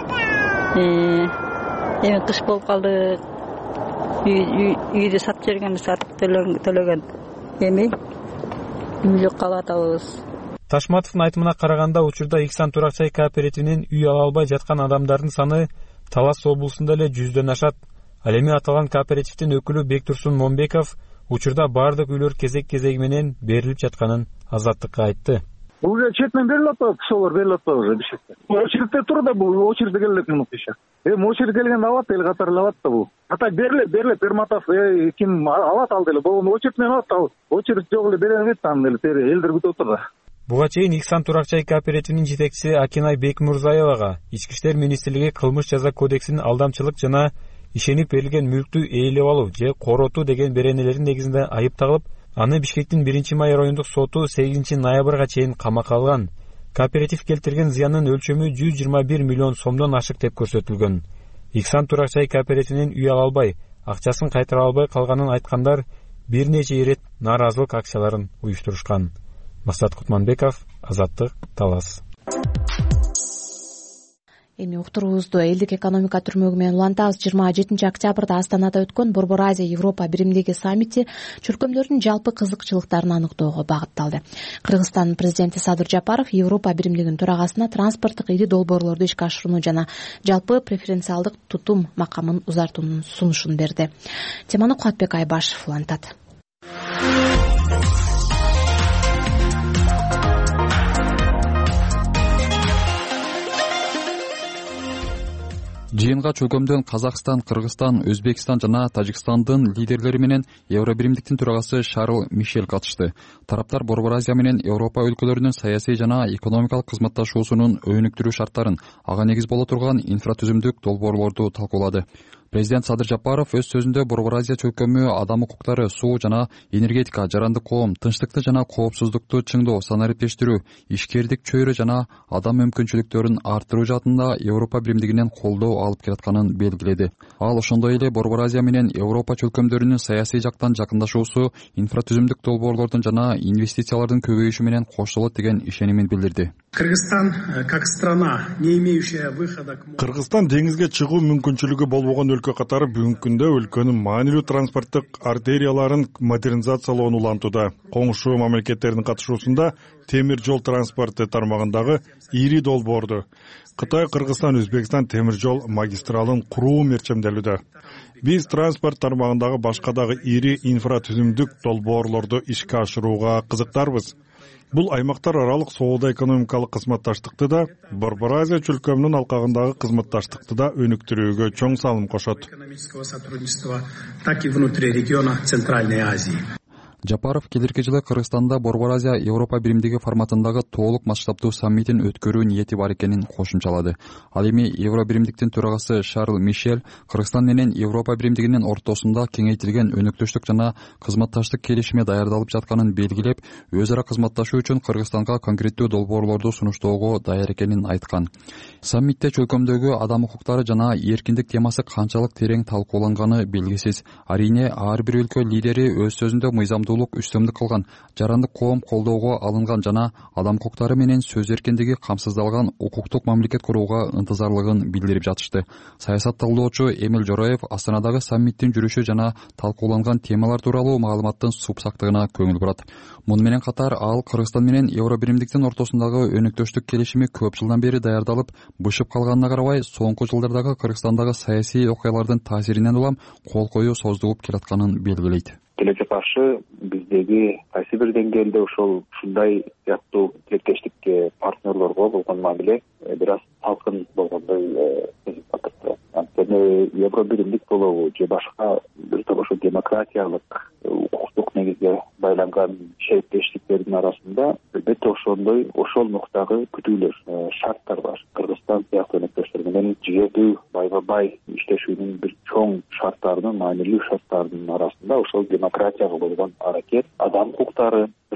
Эми кыш болуп калды. Үйдү сатып жибергенбиз, сатып төлөгөн. Эми үй жок калып атабыз. Ташматовдун айтымына караганда, учурда Ихсан турак чай кооперативинин үй ала албай жаткан адамдардын саны Талас облусунда эле жүздөн ашат. Ал эми аталган кооперативдин өкүлү Бектурсун Момбеков учурда баардык үйлөр кезек-кезеги менен берилип жатканын Азаттыкка айтты. Уже четмен берилип атат, кишилер берилип атат уже бишекте. Очередте тур да, бул очередге келет минут еще. Эми очередь келгенде алат, эл катары алат да бул. Ата берилет, берилет, Перматов ким алат ал деле. Бул очередь менен алат ал. Очередь жок эле бере берет аны деле, элдер күтүп отур да. Буга чейин Ихсан турак чай кооперативинин жетекчиси Акинай Бекмурзаевага Ички иштер министрлиги кылмыш жаза кодексинин алдамчылык жана ишенип берилген мүлктү ээлеп алуу же коротуу деген беренелердин негизинде айып тагылып, аны Бишкектин биринчи май райондук соту сегизинчи ноябрга чейин камакка алган. Кооператив келтирген зыяндын өлчөмү жүз жыйырма бир миллион сомдон ашык деп көрсөтүлгөн. Ихсан турак чай кооперативинин үй ала албай, акчасын кайтара албай калганын айткандар бир нече ирет нааразылык акцияларын уюштурушкан. Максат Кутманбеков, Азаттык, Талас. Эми уктуруубузду элдик экономика түрмөгү менен улантабыз. жыйырма жетинчи октябрда Астанада өткөн Борбор Азия Европа биримдиги саммити чөлкөмдөрдүн жалпы кызыкчылыктарын аныктоого багытталды. Кыргызстандын президенти Садыр Жапаров Европа биримдигинин төрагасына транспорттук ири долбоорлорду ишке ашырууну жана жалпы преференциалдык тутум макамын узартуунун сунушун берди. Теманы Кубатбек Айбашев улантат. Жыйынга чөлкөмдөн Казакстан, Кыргызстан, Өзбекстан жана Тажикстандын лидерлери менен Евробиримдиктин төрагасы Шарл Мишель катышты. Тараптар Борбор Азия менен Европа өлкөлөрүнүн саясий жана экономикалык кызматташуусунун өнүктүрүү шарттарын, ага негиз боло турган инфратүзүмдүк долбоорлорду талкуулады. Президент Садыр Жапаров өз сөзүндө Борбор Азия чөлкөмү адам укуктары, суу жана энергетика, жарандык коом, тынчтыкты жана коопсуздукту чыңдоо, санариптештирүү, ишкердик чөйрө жана адам мүмкүнчүлүктөрүн арттыруу жаатында Европа биримдигинен колдоо алып келатканын белгиледи. Ал ошондой эле Борбор Азия менен Европа чөлкөмдөрүнүн саясий жактан жакындашуусу инфратүзүмдүк долбоорлордун жана инвестициялардын көбөйүшү менен коштолот деген ишенимин билдирди. Кыргызстан, как страна, не имеющая выхода к морю. Кыргызстан деңизге чыгуу мүмкүнчүлүгү болбогон өлкө катары бүгүнкү күндө өлкөнүн маанилүү транспорттук артерияларын модернизациялоону улантууда. Коңшу мамлекеттердин катышуусунда темир жол транспорты тармагындагы ири долбоорду Кытай, Кыргызстан, Өзбекстан темир жол магистралын куруу мерчемделүүдө. Биз транспорт тармагындагы башка дагы ири инфратүзүмдүк долбоорлорду ишке ашырууга кызыктарбыз. Бул аймактар аралык соода экономикалык кызматташтыкты да, Борбор Азия чөлкөмүнүн алкагындагы кызматташтыкты да өнүктүрүүгө чоң салым кошот. Экономического сотрудничества, так и внутри региона Центральной Азии. Жапаров келирки жылы Кыргызстанда Борбор Азия Европа биримдиги форматындагы толук масштабдуу саммитин өткөрүү ниети бар экенин кошумчалады. Ал эми Евробиримдиктин төрагасы Шарл Мишель Кыргызстан менен Европа биримдигинин ортосунда кеңейтилген өнөктөштүк жана кызматташтык келишиме даярдалып жатканын белгилеп, өз ара кызматташуу үчүн Кыргызстанга конкреттүү долбоорлорду сунуштоого даяр экенин айткан. Саммитте чөлкөмдөгү адам укуктары жана эркиндик темасы канчалык терең талкууланганы белгисиз. Арине ар бир өлкө лидери өз сөзүндө мыйзамдуулук үстөмдүк кылган, жарандык коом колдоого алынган жана адам укуктары менен сөз эркиндиги камсыздалган укуктук мамлекет курууга ынтызарлыгын билдирип жатышты. Саясат талдоочу Эмил Жороев Астанадагы саммиттин жүрүшү жана талкууланган темалар тууралуу маалыматтын супсактыгына көңүл бурат. Муну менен катар ал Кыргызстан менен Евробиримдиктин ортосундагы өнөктөштүк келишими көп жылдан бери даярдалып, бышып калганына карабай, соңку жылдардагы Кыргызстандагы саясий окуялардын таасиринен улам кол коюу создугуп келатканын белгилейт. Келече каршы биздеги кайсы бир деңгээлде ошол ушундай сыяктуу тилектештикке партнерлорго болгон мамиле бир аз салкын болгондой сезип атат. Анткени Евробиримдик болобу же башка бир топ ошо демократиялык укуктук негизге байланган шериктештиктердин арасында албетте ошондой ошол нуктагы күтүүлөр, шарттар бар. Кыргызстан сыяктуу өнөктөштөр менен жигердүү байба-бай иштешүүнүн бир чоң шарттарынын, маанилүү шарттарынын арасында ошол демократияга болгон аракет, адам укуктары,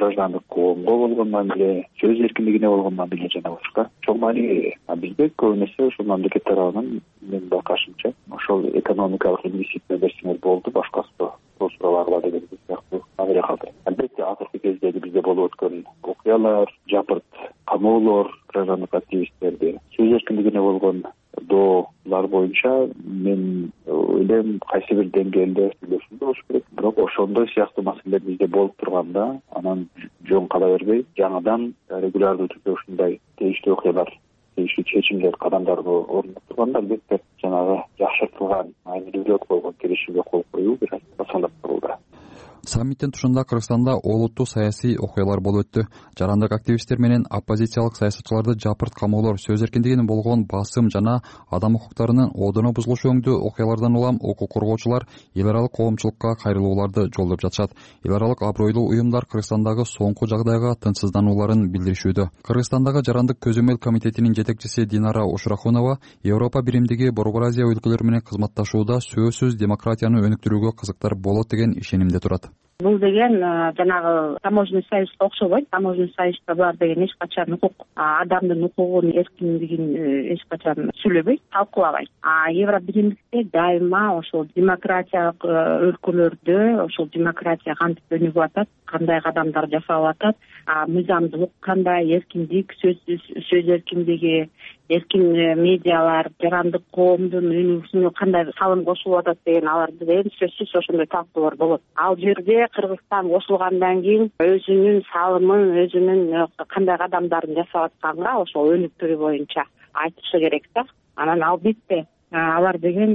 граждандык коомго болгон мамиле, сөз эркиндигине болгон мамиле жана башка чоң мааниге бизде көбүн эсе ошол мамлекет тарабынан менин байкашымча ошол экономикалык инвестиция берсеңер болду, башкасы туруп баргыла деген сыяктуу мамиле калдырат. Албетте акыркы кездеги бизде болуп өткөн окуялар, жапырт камоолор граждандык активисттерди, сөз эркиндигине болгон доолар боюнча мен ойлойм кайсы бир деңгээлде сүйлөшүү болуш керек. Бирок ошондой сыяктуу маселелер бизде болуп турганда анан жөн кала бербей жаңыдан регулярдуу түрдө ушундай тийиштүү окуялар, тийиштүү чечимдер, кадамдарды орнотуп турганда албетте жанагы жакшыртылган маанилүүрөөк болгон келишимге кол коюу бир аз басалап турулду. Саммиттин тушунда Кыргызстанда олуттуу саясий окуялар болуп өттү. Жарандык активисттер менен оппозициялык саясатчыларды жапырт камоолор, сөз эркиндигине болгон басым жана адам укуктарынын одоно бузулушу өңдүү окуялардан улам укук коргоочулар эл аралык коомчулукка кайрылууларды жолдоп жатышат. Эл аралык абройлуу уюмдар Кыргызстандагы соңку жагдайга тынчсызданууларын билдиришүүдө. Кыргызстандагы Жарандык көзөмөл комитетинин жетекчиси Динара Ушрахунова Европа биримдиги Борбор Азия өлкөлөрү менен кызматташууда сөзсүз демократияны өнүктүрүүгө кызыктар болот деген ишенимде турат. Бул деген жанагы таможенный союзга окшобойт. Таможенный союзда булар деген эч качан укук, адамдын укугун, эркиндигин эч качан сүйлөбөйт, талкуулабайт. А Евробиримдикте дайыма ошол демократиялык өлкөлөрдө ошол демократия кантип өнүгүп атат, кандай кадамдар жасалып атат, мыйзамдуулук кандай, эркиндик, сөз сөз эркиндиги, эркин медиалар, жарандык коомдун өнүгүүсүнө кандай салым кошулуп атат деген аларды деген сөзсүз ошондой талкуулар болот. Ал жерде Кыргызстан кошулгандан кийин өзүнүн салымын, өзүнүн кандай кадамдарын жасап атканга ошол өнүктүрүү боюнча айтышы керек да. Анан албетте алар деген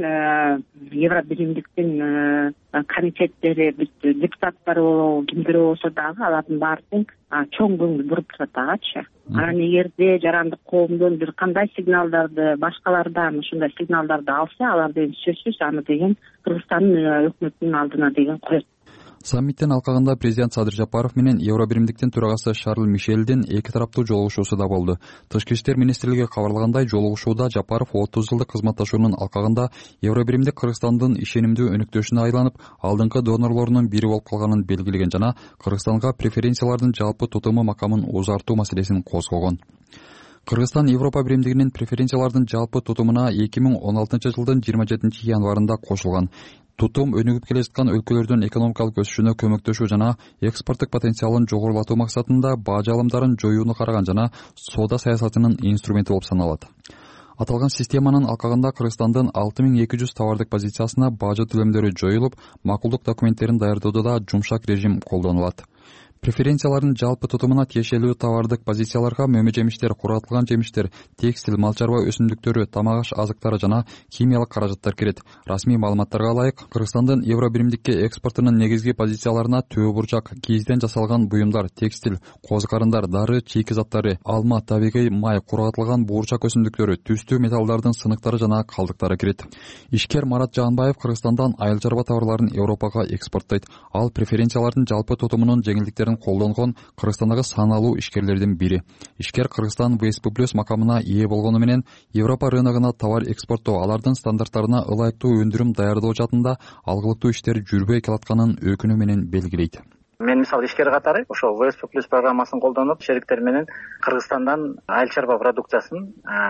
Евробиримдиктин комитеттери, депутаттары болобу, кимдер болсо дагы алардын баардыгы чоң көңүл буруп турат агачы. Анан эгерде жарандык коомдон бир кандай сигналдарды, башкалардан ушундай сигналдарды алса, алар деген сөзсүз аны деген Кыргызстандын өкмөтүнүн алдына деген коет. Саммиттин алкагында президент Садыр Жапаров менен Евробиримдиктин төрагасы Шарль Мишелдин эки тараптуу жолугушуусу да болду. Тышкы иштер министрлиги кабарлагандай, жолугушууда Жапаров отуз жылдык кызматташуунун алкагында Евробиримдик Кыргызстандын ишенимдүү өнүктөшүнө айланып, алдыңкы донорлорунун бири болуп калганын белгилеген жана Кыргызстанга преференциялардын жалпы тутуму макамын узартуу маселесин козгогон. Кыргызстан Европа биримдигинин преференциялардын жалпы тутумуна эки миң он алтынчы жылдын жыйырма жетинчи январында кошулган. Тутум өнүгүп келе жаткан өлкөлөрдүн экономикалык өсүшүнө көмөктөшүү жана экспорттук потенциалын жогорулатуу максатында бажы алымдарын жоюуну караган жана соода саясатынын инструменти болуп саналат. Аталган системанын алкагында Кыргызстандын алты миң эки жүз товардык позициясына бажы төлөмдөрү жоюлуп, макулдук документтерин даярдоодо да жумшак режим колдонулат. Преференциялардын жалпы тутумуна тиешелүү товардык позицияларга мөмө жемиштер, курутулган жемиштер, текстиль, мал чарба өсүмдүктөрү, тамак аш азыктары жана химиялык каражаттар кирет. Расмий маалыматтарга ылайык, Кыргызстандын Евробиримдикке экспортунун негизги позицияларына төө бурчак, кийизден жасалган буюмдар, текстиль, коз карындар, дары, чийки заттары, алма, табигый май, курутулган буурчак өсүмдүктөрү, түстүү металлдардын сыныктары жана калдыктары кирет. Ишкер Марат Жаанбаев Кыргызстандан айыл чарба товарларын Европага экспорттойт. Ал преференциялардын жалпы тутумунун жеңилдиктерин колдонгон Кыргызстандагы саналуу ишкерлердин бири. Ишкер Кыргызстан вэ эс пэ плюс макамына ээ болгону менен Европа рыногуна товар экспорттоо, алардын стандарттарына ылайыктуу өндүрүм даярдоо жаатында алгылыктуу иштер жүрбөй келатканын өкүнүү менен белгилейт. Мен мисалы ишкер катары ошол вэ эс пэ плюс программасын колдонуп, шериктер менен Кыргызстандан айыл чарба продукциясын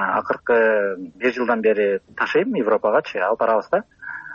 акыркы бир жылдан бери ташыйм Европагачы, алып барабыз да.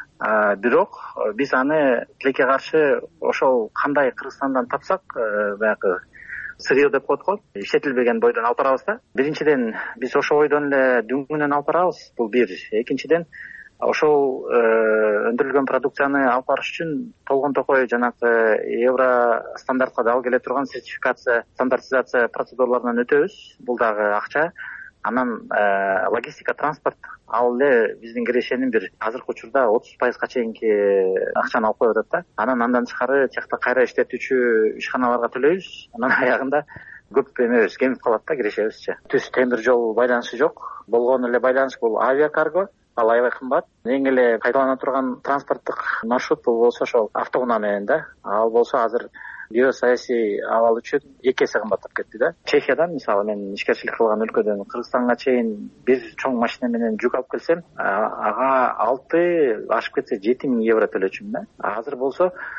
Бирок биз аны тилекке каршы ошол кандай Кыргызстандан тапсак, баягы сырье деп коет го, иштетилбеген бойдон алып барабыз да. Биринчиден биз ошол бойдон эле дүңүнөн алып барабыз. Бул бир. Экинчиден ошол өндүрүлгөн продукцияны алып барыш үчүн толгон токой жанагы евро стандартка дал келе турган сертификация, стандартизация процедураларынан өтөбүз. Бул дагы акча. Анан логистика, транспорт ал эле биздин кирешенин бир азыркы учурда отуз пайызга чейинки акчаны алып коюп атат да. Анан андан тышкары тиякта кайра иштетүүчү ишканаларга төлөйбүз. Анан аягында көп эмебиз, кемип калат да кирешебизчи. Түз темир жол байланышы жок. Болгон эле байланыш бул авиакарго. Ал аябай кымбат. Эң эле пайдалана турган транспорттук маршрут бул болсо ошол автоунаа менен да. Ал болсо азыр геосаясий абал үчүн эки эсе кымбаттап кетти да. Чехиядан мисалы мен ишкерчилик кылган өлкөдөн Кыргызстанга чейин бир чоң машина менен жүк алып келсем, ага алты ашып кетсе жети миң евро төлөчүмүн да. Азыр болсо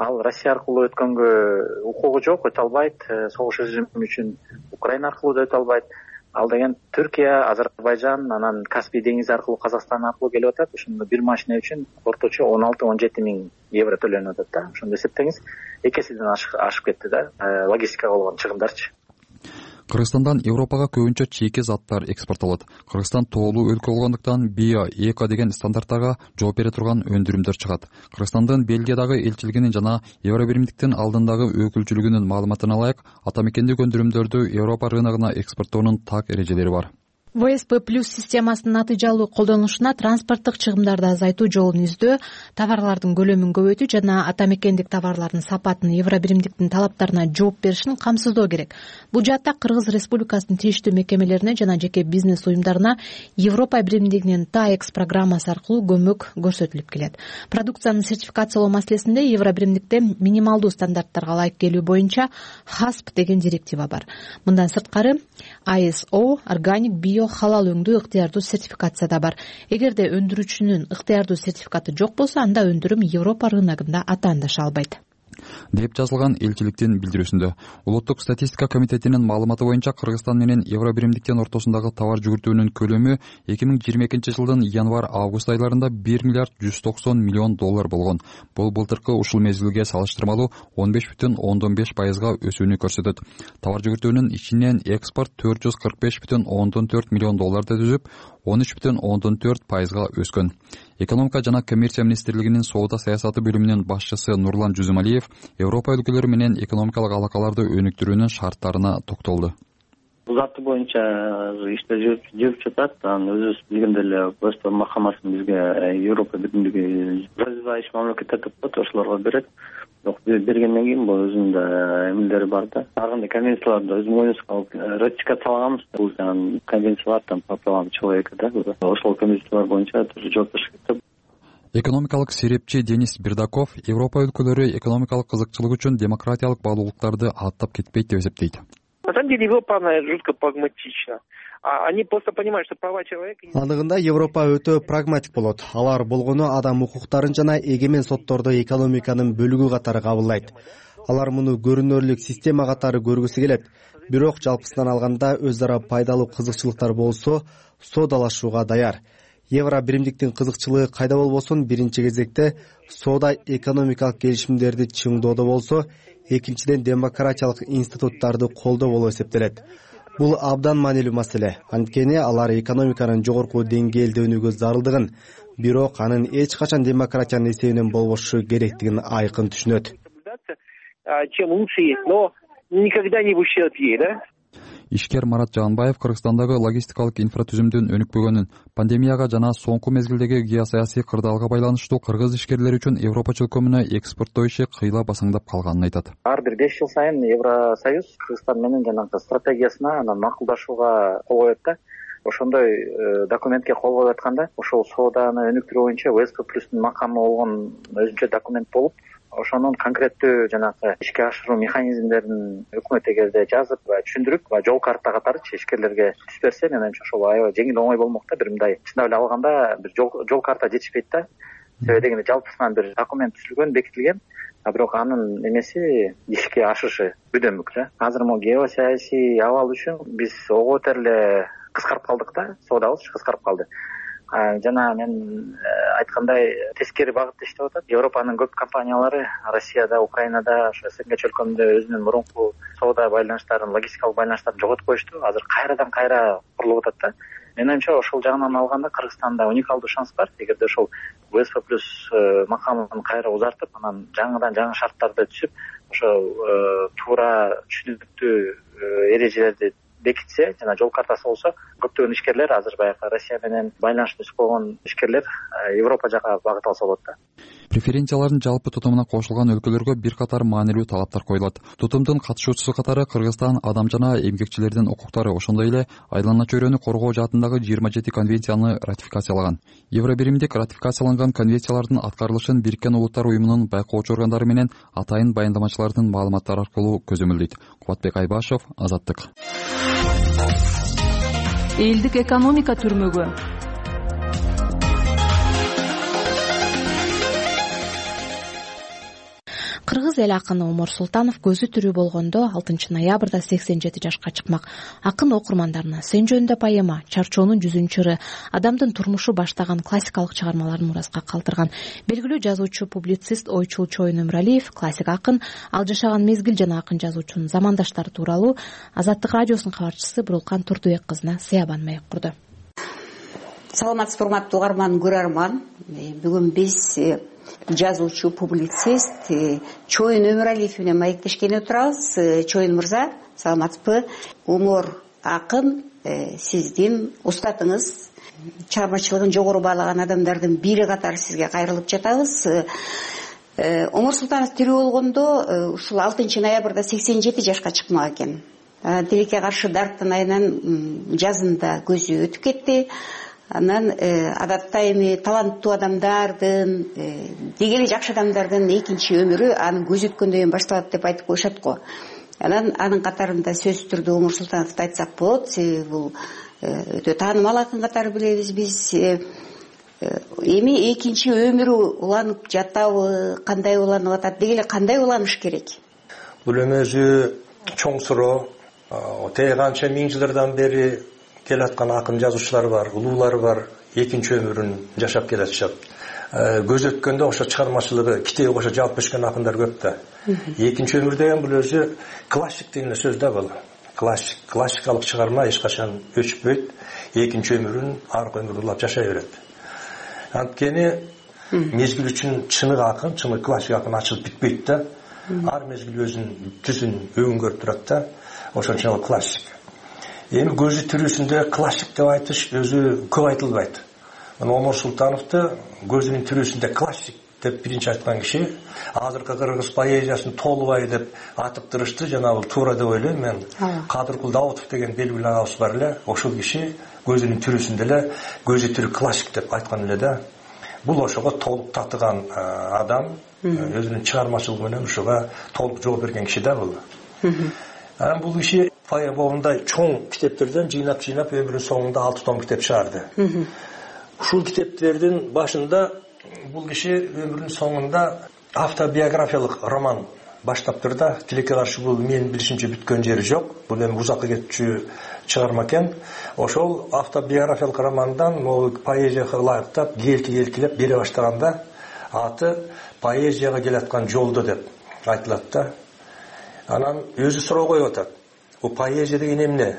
ал Россия аркылуу өткөнгө укугу жок, өтө албайт. Согуш режими үчүн Украина аркылуу да өтө албайт. Ал деген Түркия, Азербайжан, анан Каспий деңизи аркылуу Казакстан аркылуу келип атат. Ошондо бир машина үчүн орточо он алты он жети миң евро төлөнүп атат да. Ошондо эсептеңиз, эки эседен ашып кетти да логистикага болгон чыгымдарчы. Кыргызстандан Европага көбүнчө чийки заттар экспорттолот. Кыргызстан тоолуу өлкө болгондуктан био, эко деген стандарттарга жооп бере турган өндүрүмдөр чыгат. Кыргызстандын Бельгиядагы элчилигинин жана Евробиримдиктин алдындагы өкүлчүлүгүнүн маалыматына ылайык, атамекендик өндүрүмдөрдү Европа рыногуна экспорттоонун так эрежелери бар. вэ эс пэ плюс системасынын натыйжалуу колдонулушуна транспорттук чыгымдарды азайтуу жолун издөө, товарлардын көлөмүн көбөйтүү жана атамекендик товарлардын сапатын Евробиримдиктин талаптарына жооп беришин камсыздоо керек. Бул жаатта Кыргыз Республикасынын тийиштүү мекемелерине жана жеке бизнес уюмдарына Европа биримдигинин таекс программасы аркылуу көмөк көрсөтүлүп келет. Продукцияны сертификациялоо маселесинде Евробиримдикте минималдуу стандарттарга ылайык келүү боюнча хасп деген директива бар. Мындан сырткары ай эс о, органик био халал өңдүү ыктыярдуу сертификация да бар. Эгерде өндүрүүчүнүн ыктыярдуу сертификаты жок болсо, анда өндүрүм Европа рыногунда атаандаша албайт деп жазылган элчиликтин билдирүүсүндө. Улуттук статистика комитетинин маалыматы боюнча Кыргызстан менен Евробиримдиктин ортосундагы товар жүгүртүүнүн көлөмү эки миң жыйырма экинчи жылдын январь-август айларында бир миллиард жүз токсон миллион доллар болгон. Бул былтыркы ушул мезгилге салыштырмалуу он беш бүтүн ондон беш пайызга өсүүнү көрсөтөт. Товар жүгүртүүнүн ичинен экспорт төрт жүз кырк беш бүтүн ондон төрт миллион долларды түзүп, он үч бүтүн ондон төрт пайызга өскөн. Экономика жана коммерция министрлигинин соода саясаты бөлүмүнүн башчысы Нурлан Жүзүмалиев Европа өлкөлөрү менен экономикалык алакаларды өнүктүрүүнүн шарттарына токтолду. Бул заты боюнча иште жүрүп жатат. Анан өзүбүз билгендей эле вэ эс пэ макамасын бизге Европа биримдиги развивающий мамлекеттер деп коет, ошолорго берет. Бирок бергенден кийин бул өзүнүн да эмелери бар да. Ар кандай конвенцияларды өзүң мойнубузга алып ратификациялаганбыз. Бул жаңы конвенциялардан по правам человека да. Ошол конвенциялар боюнча жооп бериш керек. Экономикалык серепчи Денис Бердаков Европа өлкөлөрү экономикалык кызыкчылык үчүн демократиялык баалуулуктарды аттап кетпейт деп эсептейт. На самом деле Европа, она жутко прагматична. Они просто понимают, что права человека... Анығында Европа өтө прагматик болот. Алар болгону адам укуктарын жана эгемен сотторду экономиканын бөлүгү катары кабылдайт. Алар муну көрүнөрлүк система катары көргүсү келет. Бирок жалпысынан алганда өз ара пайдалуу кызыкчылыктар болсо, соодалашууга даяр. Евро биримдиктин кызыкчылыгы кайда болбосун, биринчи кезекте соода экономикалык келишимдерди чыңдоодо болсо, экинчиден демократиялык институттарды колдоо болуп эсептелет. Бул абдан маанилүү маселе. Анткени алар экономиканын жогорку деңгээлде өнүүгө зарылдыгын, бирок анын эч качан демократиянын эсебинен болбошу керектигин айкын түшүнөт. Чем лучше есть, но никогда не в ущерб ей, да? Ишкер Марат Жаанбаев Кыргызстандагы логистикалык инфратүзүмдүн өнүкпөгөнүн, пандемияга жана соңку мезгилдеги геосаясий кырдаалга байланыштуу кыргыз ишкерлери үчүн Европа чөлкөмүнө экспорттоо иши кыйла басаңдап калганын айтат. Ар бир беш жыл сайын Евросоюз Кыргызстан менен жанагы стратегиясына анан макулдашууга кол коет да. Ошондой документке кол коюп атканда, ошол сооданы өнүктүрүү боюнча вэ эс пэ плюстун макамы болгон өзүнчө документ болуп, ошонун конкреттүү жанагы ишке ашыруу механизмдерин өкмөт эгерде жазып va түшүндүрүп va жол карта катары ишкерлерге түзүп берсе, мен оюмча ошол аябай жеңил оңой болмок да. Бир мындай чындап эле алганда бир жол жол карта жетишпейт да. Себеби дегенде жалпысынан бир документ түзүлгөн, бекитилген, а бирок анын эмеси ишке ашышы бүдөмүк да. Азыр могу геосаясий абал үчүн биз ого бетер эле кыскарып калдык да, соодабыз кыскарып калды. Жана мен айткандай тескери багытта иштеп атат. Европанын көп компаниялары Россияда, Украинада, ошо СНГ чөлкөмүндө өзүнүн мурунку соода байланыштарын, логистикалык байланыштарын жоготуп коюшту. Азыр кайрадан кайра курулуп атат да. Мен оюмча ошол жагынан алганда Кыргызстанда уникалдуу шанс бар. Эгерде ошол вэ эс пэ плюс макамын кайра узартып, анан жаңыдан жаңы шарттарды түзүп, ошо туура түшүнүктүү эрежелерди бекитсе, жана жол картасы болсо, көптөгөн ишкерлер азыр баягы Россия менен байланышты үзүп койгон ишкерлер Европа жака багыт алса болот да. Преференциялардын жалпы тутумуна кошулган өлкөлөргө бир катар маанилүү талаптар коюлат. Тутумдун катышуучусу катары Кыргызстан адам жана эмгекчилердин укуктары, ошондой эле айлана чөйрөнү коргоо жаатындагы жыйырма жети конвенцияны ратификациялаган. Евробиримдик ратификацияланган конвенциялардын аткарылышын Бириккен Улуттар уюмунун байкоочу органдары менен атайын баяндамачылардын маалыматтары аркылуу көзөмөлдөйт. Кубатбек Айбашев, Азаттык. Элдик экономика түрмөгү. кыргыз эл акыны Омор Султанов көзү тирүү болгондо алтынчы ноябрда сексен жети жашка чыкмак. Акын окурмандарына Сен жөнүндө поэма, Чарчоонун жүзүнчү ыры, адамдын турмушу баштаган классикалык чыгармаларын мураска калтырган. Белгилүү жазуучу, публицист Ойчул Чоюн Өмүралиев, классик акын, ал жашаган мезгил жана акын жазуучунун замандаштары тууралуу Азаттык радиосунун кабарчысы Бурулкан Турдубек кызына Сыябан маек курду. Саламатсыз, урматтуу угарман, көрөрман. Бүгүн биз жазуучу, публицист Чоюн Өмүралиев менен маектешкени турабыз. Чоюн мырза, саламатсызбы? Омор акын сиздин устатыңыз, чыгармачылыгын жогору баалаган адамдардын бири катары сизге кайрылып жатабыз. Омор Султанов тирүү болгондо ушул алтынчы ноябрда сексен жети жашка чыкмак экен. Тилекке каршы дарттын айынан жазында көзү өтүп кетти. Анан адатта эми таланттуу адамдардын, деги эле жакшы адамдардын экинчи өмүрү анын көзү өткөндөн кийин башталат деп айтып коюшат го. Анан анын катарында сөзсүз түрдө Омор Султановду айтсак болот. Себеби бул өтө таанымал акын катары билебиз биз. Эми экинчи өмүрү уланып жатабы, кандай уланып атат, деги эле кандай уланыш керек? Бул өзү чоң суроо. Те канча миң жылдардан бери келаткан акын жазуучулар бар, улуулар бар, экинчи өмүрүн жашап келатышат. Көз өткөндө ошо чыгармачылыгы, китеби кошо жалп өчкөн акындар көп да. Экинчи өмүр деген бул өзү классик деген сөз да бул. Классик, классикалык чыгарма эч качан өчпөйт, экинчи өмүрүн аркы өмүр улап жашай берет. Анткени мезгил үчүн чынык акын, чынык классик акын ачылып бүтпөйт да. Ар мезгил өзүнүн түзүн өгүнгөрүп турат да. Ошон үчүн классик. Эми көзү тирүүсүндө классик деп айтыш өзү көп айтылбайт. Омор Султановду көзүнүн тирүүсүндө классик деп биринчи айткан киши азыркы кыргыз поэзиясын толубай деп атып турушты. Жана бул туура деп ойлойм мен. Кадыркул Даутов деген белгилүү агабыз бар эле, ошол киши көзүнүн тирүүсүндө эле көзү тирүү классик деп айткан эле да. Бул ошого толук татыган адам, өзүнүн чыгармачылыгы менен ошого толук жооп берген киши да бул. Анан бул киши моундай чоң китептерден жыйнап-жыйнап өмүрүнүн соңунда алты том китеп чыгарды. Ушул китептердин башында бул киши өмүрүнүн соңунда автобиографиялык роман баштаптыр да. Тилекке каршы бул менин билишимче бүткөн жери жок. Бул эми узакка кетчү чыгарма экен. Ошол автобиографиялык романдан могу поэзияга ылайыктап, келки-келкилеп бере баштаганда аты поэзияга келаткан жолдо деп айтылат да. Анан өзү суроо коюп атат. Бул поэзия деген эмне?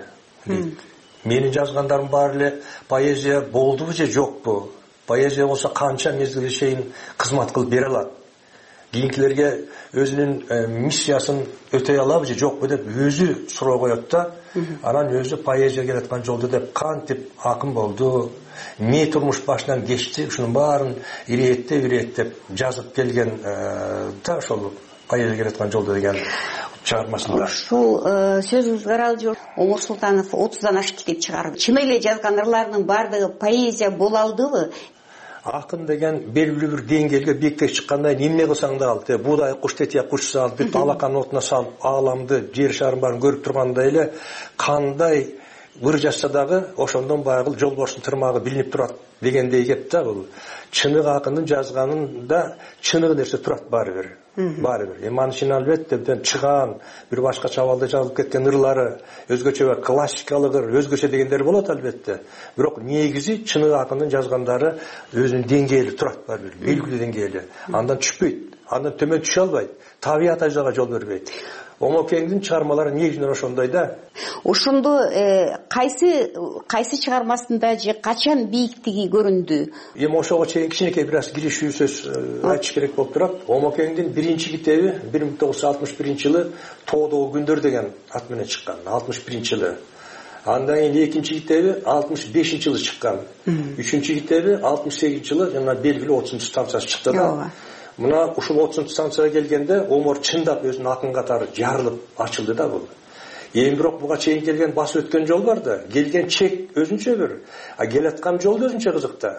Менин жазгандарым баары эле поэзия болдубу же жокпу? Поэзия болсо канча мезгилге чейин кызмат кылып бере алат? Кийинкилерге өзүнүн миссиясын өтөй алабы же жокпу деп өзү суроо коет да. Анан өзү поэзия келаткан жолдо деп кантип акын болду, эмне турмуш башынан кечти, ушунун баарын ирээттеп-ирээттеп жазып келген да ошол поэзия келаткан жолдо деген чыгармасында. Ушул сөзүңүзгө аралуу Омор Султанов отуздан ашык китеп чыгарды. Чын эле жазган ырларынын баардыгы поэзия боло алдыбы? Акын деген белгилүү бир деңгээлге биекке чыккандан кийин эмне кылсаң да ал, буудай куш тетия куш салып, бүт алакан отуна салып, ааламды, жер шарын баарын көрүп тургандай эле кандай ыр жазса дагы ошондон баягы жолборстун тырмагы билинип турат дегендей кеп да бул. Чынык акындын жазганында чыныгы нерсе турат баары бир. Баары бир. Эми аны чын албетте чыгаан бир башкача абалда жазылып кеткен ырлары, өзгөчө бир классикалык ыр, өзгөчө дегендер болот албетте. Бирок негизи чынык акындын жазгандары өзүнүн деңгээли турат баары бир, белгилүү деңгээли. Андан түшпөйт, андан төмөн түшө албайт. Табият ажага жол бербейт. Омокеңдин чыгармалары негизинен ошондой да. Ошондо кайсы кайсы чыгармасында же качан бийиктиги көрүндү? Эми ошого чейин кичинекей бир аз киришүү сөз айтыш керек болуп турат. Омокеңдин биринчи китеби бир миң тогуз жүз алтымыш биринчи жылы Тоодогу күндөр деген ат менен чыккан, алтымыш биринчи жылы. Андан кийин экинчи китеби алтымыш бешинчи жылы чыккан. Үчүнчү китеби алтымыш сегизинчи жылы жана белгилүү отузунчу станциясы чыкты да. Мына ушул отузунчу станцияга келгенде Омор чындап өзүнүн акын катары жарылып ачылды да бул. Эми бирок буга чейин келген басып өткөн жол бар да. Келген чек өзүнчө бир, а келаткан жол да өзүнчө кызык да.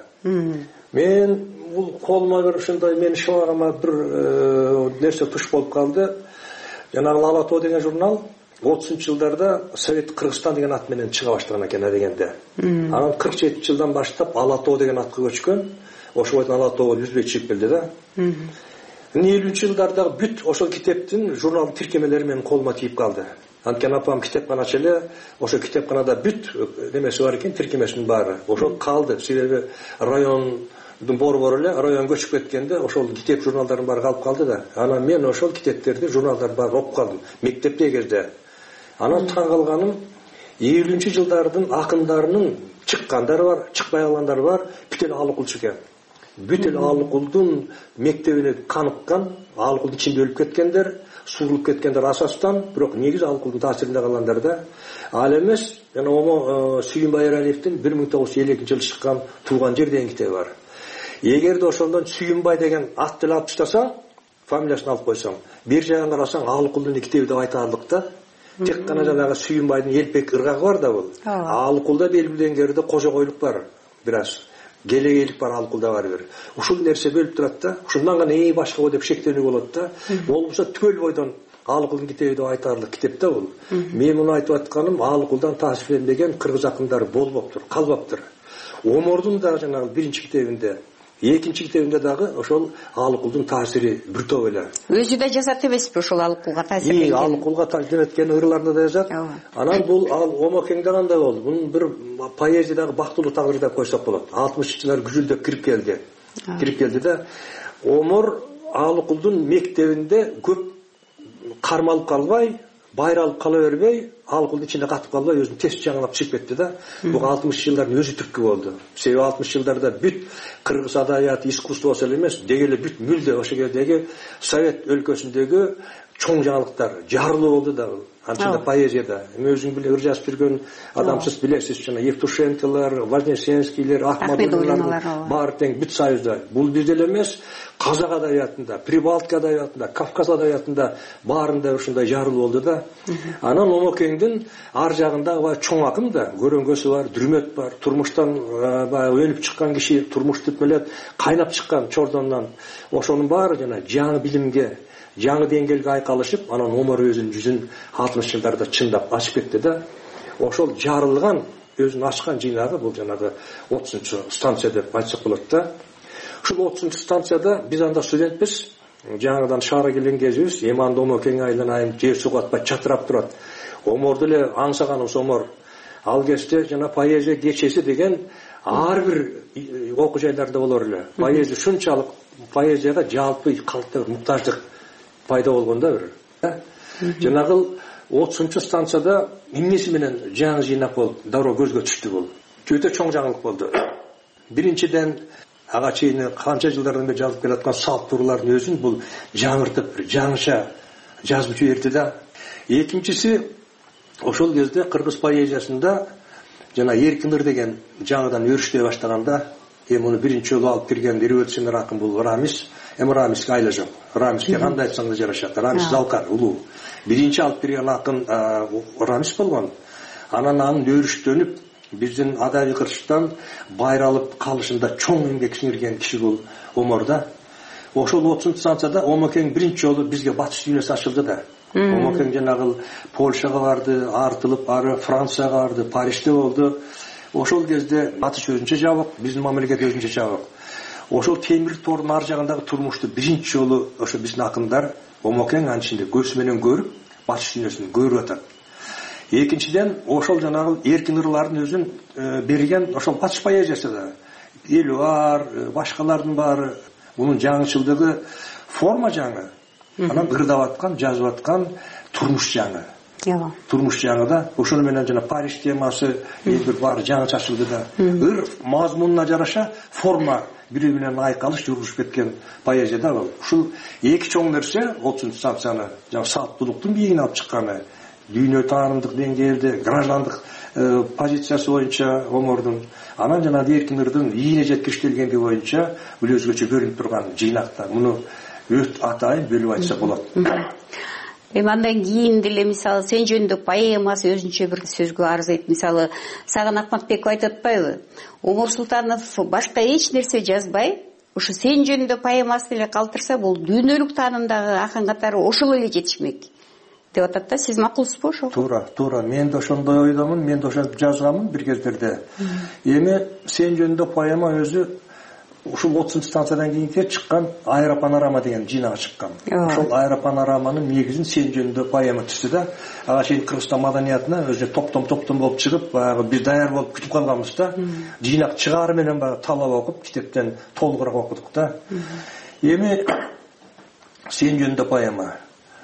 Мен бул колума бир ушундай менин шыбагыма бир нерсе туш болуп калды. Жанагы Ала тоо деген журнал отузунчу жылдарда Совет Кыргызстан деген ат менен чыга баштаган экен дегенде. Анан кырк жетинчи жылдан баштап Ала тоо деген атка көчкөн. Ошо бойдон Ала тоого жүзбөй чыгып келди да. элүүнчү жылдардагы бүт ошол китептин журнал тиркемелери менин колума тийип калды. Анткени апам китепканачы эле, ошо китепканада бүт немеси бар экен, тиркемесинин баары. Ошол калды. Себеби райондун борбору эле район көчүп кеткенде ошол китеп журналдардын баары калып калды да. Анан мен ошол китептерди, журналдарды баарын окуп калдым мектепте кезде. Анан таң калганым элүүнчү жылдардын акындарынын чыккандары бар, чыкпай калгандары бар, бүт эле Алыкулчу экен. Бүт эле Алыкулдун мектебине каныккан, Алыкулдун ичинде өлүп кеткендер, суурулуп кеткендер асастан, бирок негизи Алыкулдун таасиринде калгандар да. Ал эмес, жана Омо Сүйүнбай Эралиевдин бир миң тогуз жүз элүү экинчи жылы чыккан Туулган жер деген китеби бар. Эгерде ошондон Сүйүнбай деген атты алып таштасаң, фамилиясын алып койсоң, бир жагын карасаң Алыкулдун китеби деп айтарлык да. Тек гана жанагы Сүйүнбайдын элпек ыргагы бар да бул. Алыкулда белгиленгенде кожогойлук бар, бир аз. Келегейлик бар Алыкулда бар бир. Ушул нерсе бөлүп турат да. Ушундан гана эң башкабы деп шектенүү болот да. Болбосо түгөл бойдон Алыкулдун китеби деп айтарлык китеп да бул. Мен муну айтып атканым, Алыкулдан таасирленбеген кыргыз акындары болбоптур, калбаптыр. Омордун да жанагы биринчи китебинде, экинчи китебинде дагы ошол Алыкулдун таасири бир топ эле. Өзү да жазат эмеспи ошол Алыкулга таасирленген? Ии, Алыкулга таасирленген ырларында да жазат. Анан бул Омокеңде кандай болду? Мунун бир поэзиядагы бактылуу тагдыр деп койсок болот. алтымышынчы жылдар күзүлдөп кирип келди. Кирип келди да Омор Алыкулдун мектебинде көп кармалып калбай, байралып кала бербей, Алыкулдун ичинде катып калбай, өзүн тез жаңылап чыгып кетти да. Бул алтымышынчы жылдардын өзү түрткү болду. Себеби алтымышынчы жылдарда бүт кыргыз адабияты, искусствосу эле эмес, деги эле бүт мүлдө ошо кездеги Совет өлкөсүндөгү чоң жаңылыктар жарылуу болду да. Анчында поэзияда. Эми өзүң биле ыр жазып жүргөн адамсыз билесиз, жана Евтушенколор, Вознесенскийлер, Ахмадуллалар бар тең бүт союзда. Бул бизде эле эмес, казак адабиятында, Прибалтика адабиятында, Кавказ адабиятында баарында ушундай жарылуу болду да. Анан Омокеңдин ар жагында бай чоң акын да, көрөнгөсү бар, дүрмөт бар, турмуштан бай өлүп чыккан киши, турмушту мелет кайнап чыккан чордондон. Ошонун баары жана жаңы билимге, жаңы деңгээлге айкалышып, анан Омор өзүнүн жүзүн алтымышынчы жылдарда чындап ачып кетти да. Ошол жарылган, өзүн ачкан жыйнагы бул жанагы отузунчу станция деп айтсак болот да. Ушул отузунчу станцияда биз анда студентпиз, жаңыдан шаара келген кезибиз, Эманды Омокең айланайын, жер суга атпай чатырап турат. Оморду эле аңсаганыбыз Омор. Ал кезде жана поэзия кечеси деген ар бир окуу жайларда болор эле. Поэзия ушунчалык поэзияга жалпы калкты муктаждык пайда болгон да бир. Жанагы отузунчу станцияда эмнеси менен жаңы жыйнак болуп, дароо көзгө түштү бул. Өтө чоң жаңылык болду. Биринчиден ага чейин канча жылдардан бери жазып келаткан салт турлардын өзүн бул жаңыртып, жаңыша жазып жиберди да. Экинчиси, ошол кезде кыргыз поэзиясында жана эркин ыр деген жаңыдан өрүштөй баштаганда, эми муну биринчи жолу алып кирген революционер акын бул Рамис. Эми Рамиске айла жок. Рамиске кандай айтсаң да жарашат. Рамис Залкар улуу. Биринчи алып кирген акын Рамис болгон. Анан анын өрүштөнүп, биздин адабий кырчыктан байралып калышында чоң эмгек сиңирген киши бул Омор да. Ошол отузунчу станцияда Омокең биринчи жолу бизге батыш дүйнөсү ачылды да. Омокең жанагы Польшага барды, артылып ары Францияга барды, Парижде болду. Ошол кезде батыш өзүнчө жабык, биздин мамлекет өзүнчө жабык. Ошол темир тордун ар жагындагы турмушту биринчи жолу ошо биздин акындар Омокең анын ичинде көзү менен көрүп, батыш дүйнөсүн көрүп атат. Экинчиден, ошол жанагы эркин ырлардын өзүн берген ошол батыш поэзиясы да. Элуар, башкалардын баары мунун жаңычылдыгы форма жаңы. Анан ырдап аткан, жазып аткан турмуш жаңы. Турмуш жаңы да. Ошону менен жана Париж темасы элбир баары жаңы чачылды да. Ыр мазмунуна жараша форма бири менен айкалыш жүргүзүп кеткен поэзия да бул. Ушул эки чоң нерсе отузунчу станцияны жана салттуулуктун бийигине алып чыкканы. Дүйнө таанымдык деңгээлде граждандык позициясы боюнча Омордун, анан жана эркин ырдын ийине жеткириштерилгендиги боюнча бул өзгөчө көрүнүп турган жыйнакта. Муну өт атайын бөлүп айтса болот. Эми андан кийин деле мисалы сен жөнүндө поэмасы өзүнчө бир сөзгө арзыйт. Мисалы Сагын Акматбеков айтып атпайбы? Омор Султанов башка эч нерсе жазбай, ушу сен жөнүндө поэмасын эле калтырса, бул дүйнөлүк таанымдагы акын катары ошол эле жетишмек деп атат да. Сиз макулсузбу ошол? Туура, туура. Мен да ошондой ойдомун, мен да ошентип жазганмын бир кездерде. Эми сен жөнүндө поэма өзү ушул отузунчу станциядан кийинки чыккан аэропанорама деген жыйнак чыккан. Ошол аэропанораманын негизин сен жөнүндө поэма түздү да. Ага чейин Кыргызстан маданиятына өзү топтом топтом болуп чыгып, баягы биз даяр болуп күтүп калганбыз да. Жыйнак чыгары менен баягы талап окуп, китептен толугураак окудук да. Эми сен жөнүндө поэма.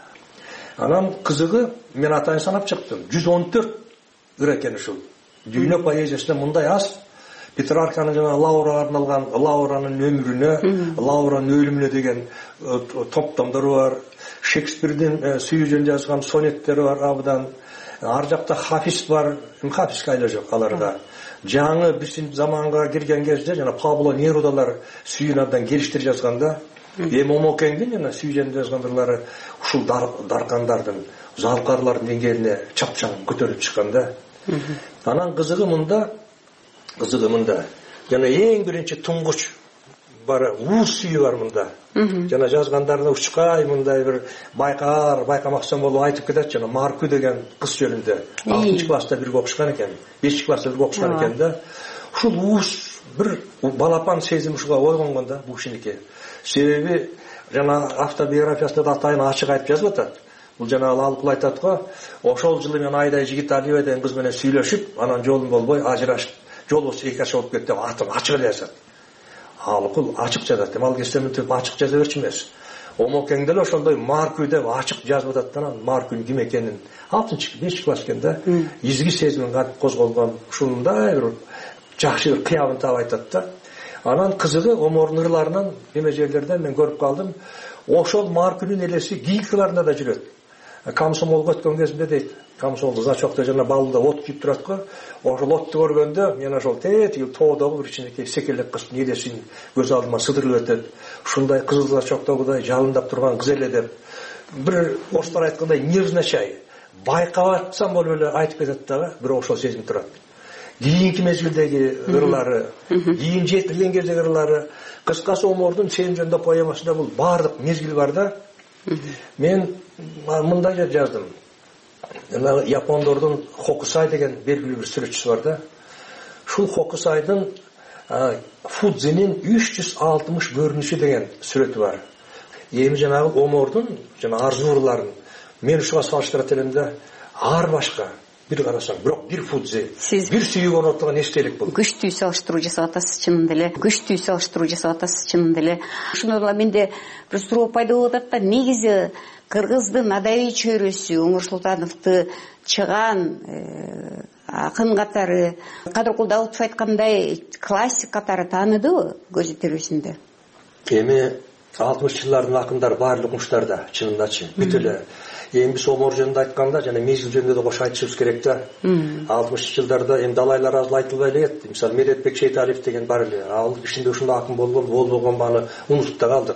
Анан кызыгы мен атайын санап чыктым. жүз он төрт ыр экен ушул. Дүйнө поэзиясында мындай аз. Петрарканын жана Лаурага арналган Лауранын өмүрүнө, Лауранын өлүмүнө деген топтомдору бар. Шекспирдин сүйүүжөн жазган сонеттери бар абдан. Ар жакта Хафиз бар. Хафиз кайда жок аларга. Жаңы биздин заманга кирген кезде жана Пабло Нерудалар сүйүүнү абдан келиштирип жазганда, эми Омокеңдин жана сүйүүжөн жазгандырлары ушул даркандардын, залкарлардын деңгээлине чапчаң көтөрүлүп чыкканда. Анан кызыгы мында, кызыгы мында. Жана эң биринчи туңгуч бар уус сүйүү бар мында. Жана жазгандарында учкай мындай бир байкар, байкамакчан болуп айтып кетет жана Маркү деген кыз жөнүндө. алтынчы класста бирге окушкан экен, бешинчи класста бирге окушкан экен да. Ушул уус бир балапан сезим ушуга ойгонгон да бул кишиники. Себеби жана автобиографиясында атайын ачык айтып жазып атат. Бул жана алкул айтат го, ошол жылы мен Айдай Жигиталиева деген кыз менен сүйлөшүп, анан жолум болбой ажырашып, жолубуз эки жаша болуп кетти деп атын ачык эле жазат. Алкул ачык жазат. Эми ал кезде мынтип ачык жаза берчү эмес. Омокең деле ошондой Маркү деп ачык жазып атат да, Маркүнүн ким экенин алтынчы, бешинчи класс экен да, изги сезимин кантип козголгон, ушундай бир жакшы бир кыябын таап айтат да. Анан кызыгы Омордун ырларынан эме жерлерден мен көрүп калдым. Ошол Маркүнүн элеси гийкаларында да жүрөт. Комсомолго өткөн кезинде дейт, комсомолдо зачокто жана балында от күйүп турат го. Ошол отту көргөндө мен ошол тетиги тоодогу бир кичинекей секелек кыздын элесин көз алдыма сыдырылып өтөт. Ушундай кызыл зачоктогудай жалындап турган кыз эле деп бир орустар айткандай нежночай байкап атсам болуп эле айтып кетет дагы, бирок ошол сезим турат. Кийинки мезгилдеги ырлары, кийин жетилген кездеги ырлары, кыскасы Омордун сен жөнүндө поэмасында бул баардык мезгил бар да. Мен мындай жер жаздым. Япондордун Хокусай деген белгилүү бир сүрөтчүсү бар да. Шул Хокусайдын Фудзинин үч жүз алтымыш көрүнүшү деген сүрөтү бар. Эми жанагы Омордун жана арзууларын мен ушуга салыштырат элем да, ар башка бир карасаң, бирок бир Фудзи, бир сүйүү болуп турган эчтелик бул. Күчтүү салыштыруу жасап атасыз чынында эле. Күчтүү салыштыруу жасап атасыз чынында эле. Ушундо менде бир суроо пайда болуп атат да, негизи кыргыздын адабий чөйрөсү Омор Султановду чыган акын катары, Кадыркул Даутов айткандай классик катары тааныдыбы көзү тирүүсүндө? Эми алтымыш жылдардын акындары баары укмуштарда, чынындачы. Бүт эле эми биз Омор жөнүндө айтканда жана мезгил жөнүндө да кошо айтышыбыз керек да. алтымыш жылдарда эми далайлар азыр айтылбай элет. Мисалы Медетбек Шейталиев деген бар эле. Ал ичинде ушундай акын болгон, болбогон бааны унутуп да калдык.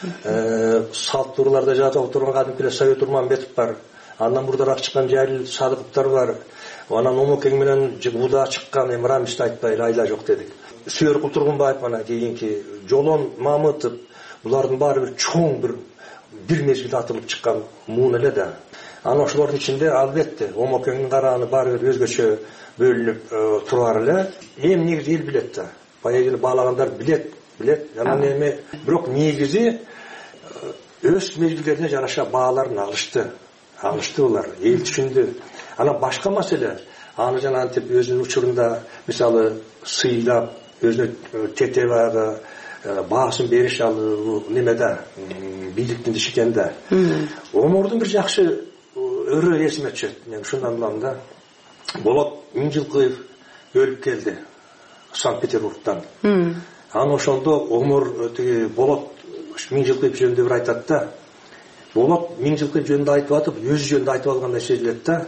Салт турларда жазып турган кадимки эле Совет Урманбетов бар. Андан мурдараак чыккан Жалил Садыковдор бар. Анан Омокең менен Уда чыккан эми Рамисти айтпай айла жок дедик. Сүйөркул Тургунбаев мана кийинки Жолон Мамытов, булардын баары бир чоң бир бир мезгилде атылып чыккан муун эле да. Анан ошолордун ичинде албетте Омокеңдин карааны баары бир өзгөчө бөлүнүп турар эле. Эми негизи эл билет да. Поэзияны баалагандар билет, билет. Анан эми бирок негизи өз мезгилдерине жараша бааларын алышты. Алышты булар, эл түшүндү. Анан башка маселе, аны жана антип өзүнүн учурунда мисалы сыйлап, өзүнө тете баягы баасын бериш ал немеде, бийликтин ишикенде. Омордун бир жакшы ыры эсиме түшөт. Мен ушундан билем да. Болот Миңжилкыев өлүп келди Санкт-Петербургдан. Анан ошондо Омор тиги Болот Миңжилкыев жөнүндө бир айтат да. Болот Миңжилкыев жөнүндө айтып атып, өзү жөнүндө айтып алгандай сезилет да.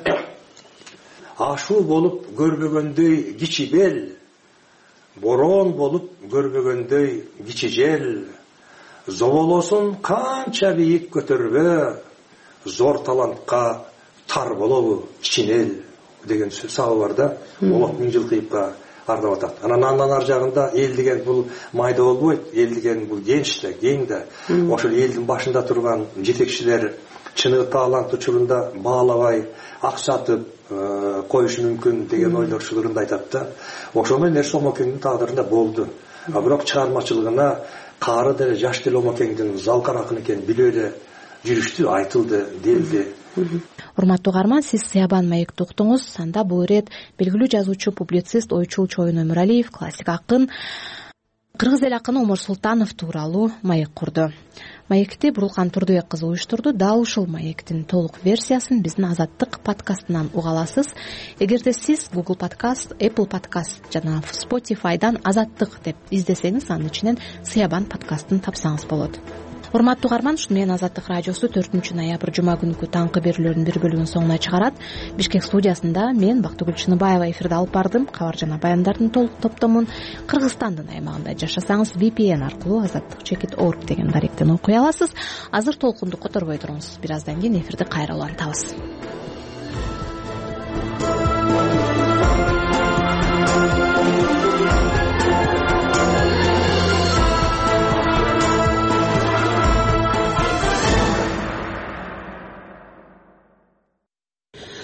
Ашуу болуп көрбөгөндөй кичи бел, борон болуп көрбөгөндөй кичи жел, зоболосун канча бийик көтөрбө, зор талантка тар болобу кичинел деген сабы бар да. Болот Миңжилкыевга ардап атат. Анан андан ар жагында эл деген бул майда болбойт, эл деген бул генч да, кең да. Ошол элдин башында турган жетекчилер чыныгы талант учурунда баалабай, аксатып коюшу мүмкүн деген ойлор ушул ырында айтат да. Ошол менен нерсе Омокеңдин тагдырында болду. а бирок чыгармачылыгына каары деле жаш деле омакеңдин залкар акын экенин билип эле жүрүштү, айтылды, делди. Урматтуу угарман, сиз Сыябан маекти уктуңуз. Анда бул ирет белгилүү жазуучу, публицист, ойчул Чоюн Өмүралиев, классик акын, кыргыз эл акыны Омар Султанов тууралуу маек курду. Маекти Бурулкан Турдубек кызы уюштурду. Дал ушул маектин толук версиясын биздин Азаттык подкастынан уга аласыз. Эгерде сиз Google подкаст, Apple подкаст жана Spotify'дан Азаттык деп издесеңиз, анын ичинен Сыябан подкастын тапсаңыз болот. Урматтуу угарман, ушу менен Азаттык радиосу төртүнчү ноябрь жума күнкү таңкы берүүлөрдүн бир бөлүгүн соңуна чыгарат. Бишкек студиясында мен Бактыгүл Чыныбаева эфирде алып бардым. Кабар жана баяндардын толук топтомун Кыргызстандын аймагында жашасаңыз ви пи эн аркылуу азаттык чекит точка орг деген даректен окуй аласыз. Азыр толкунду которбой туруңуз. Бир аздан кийин эфирде кайра улантабыз.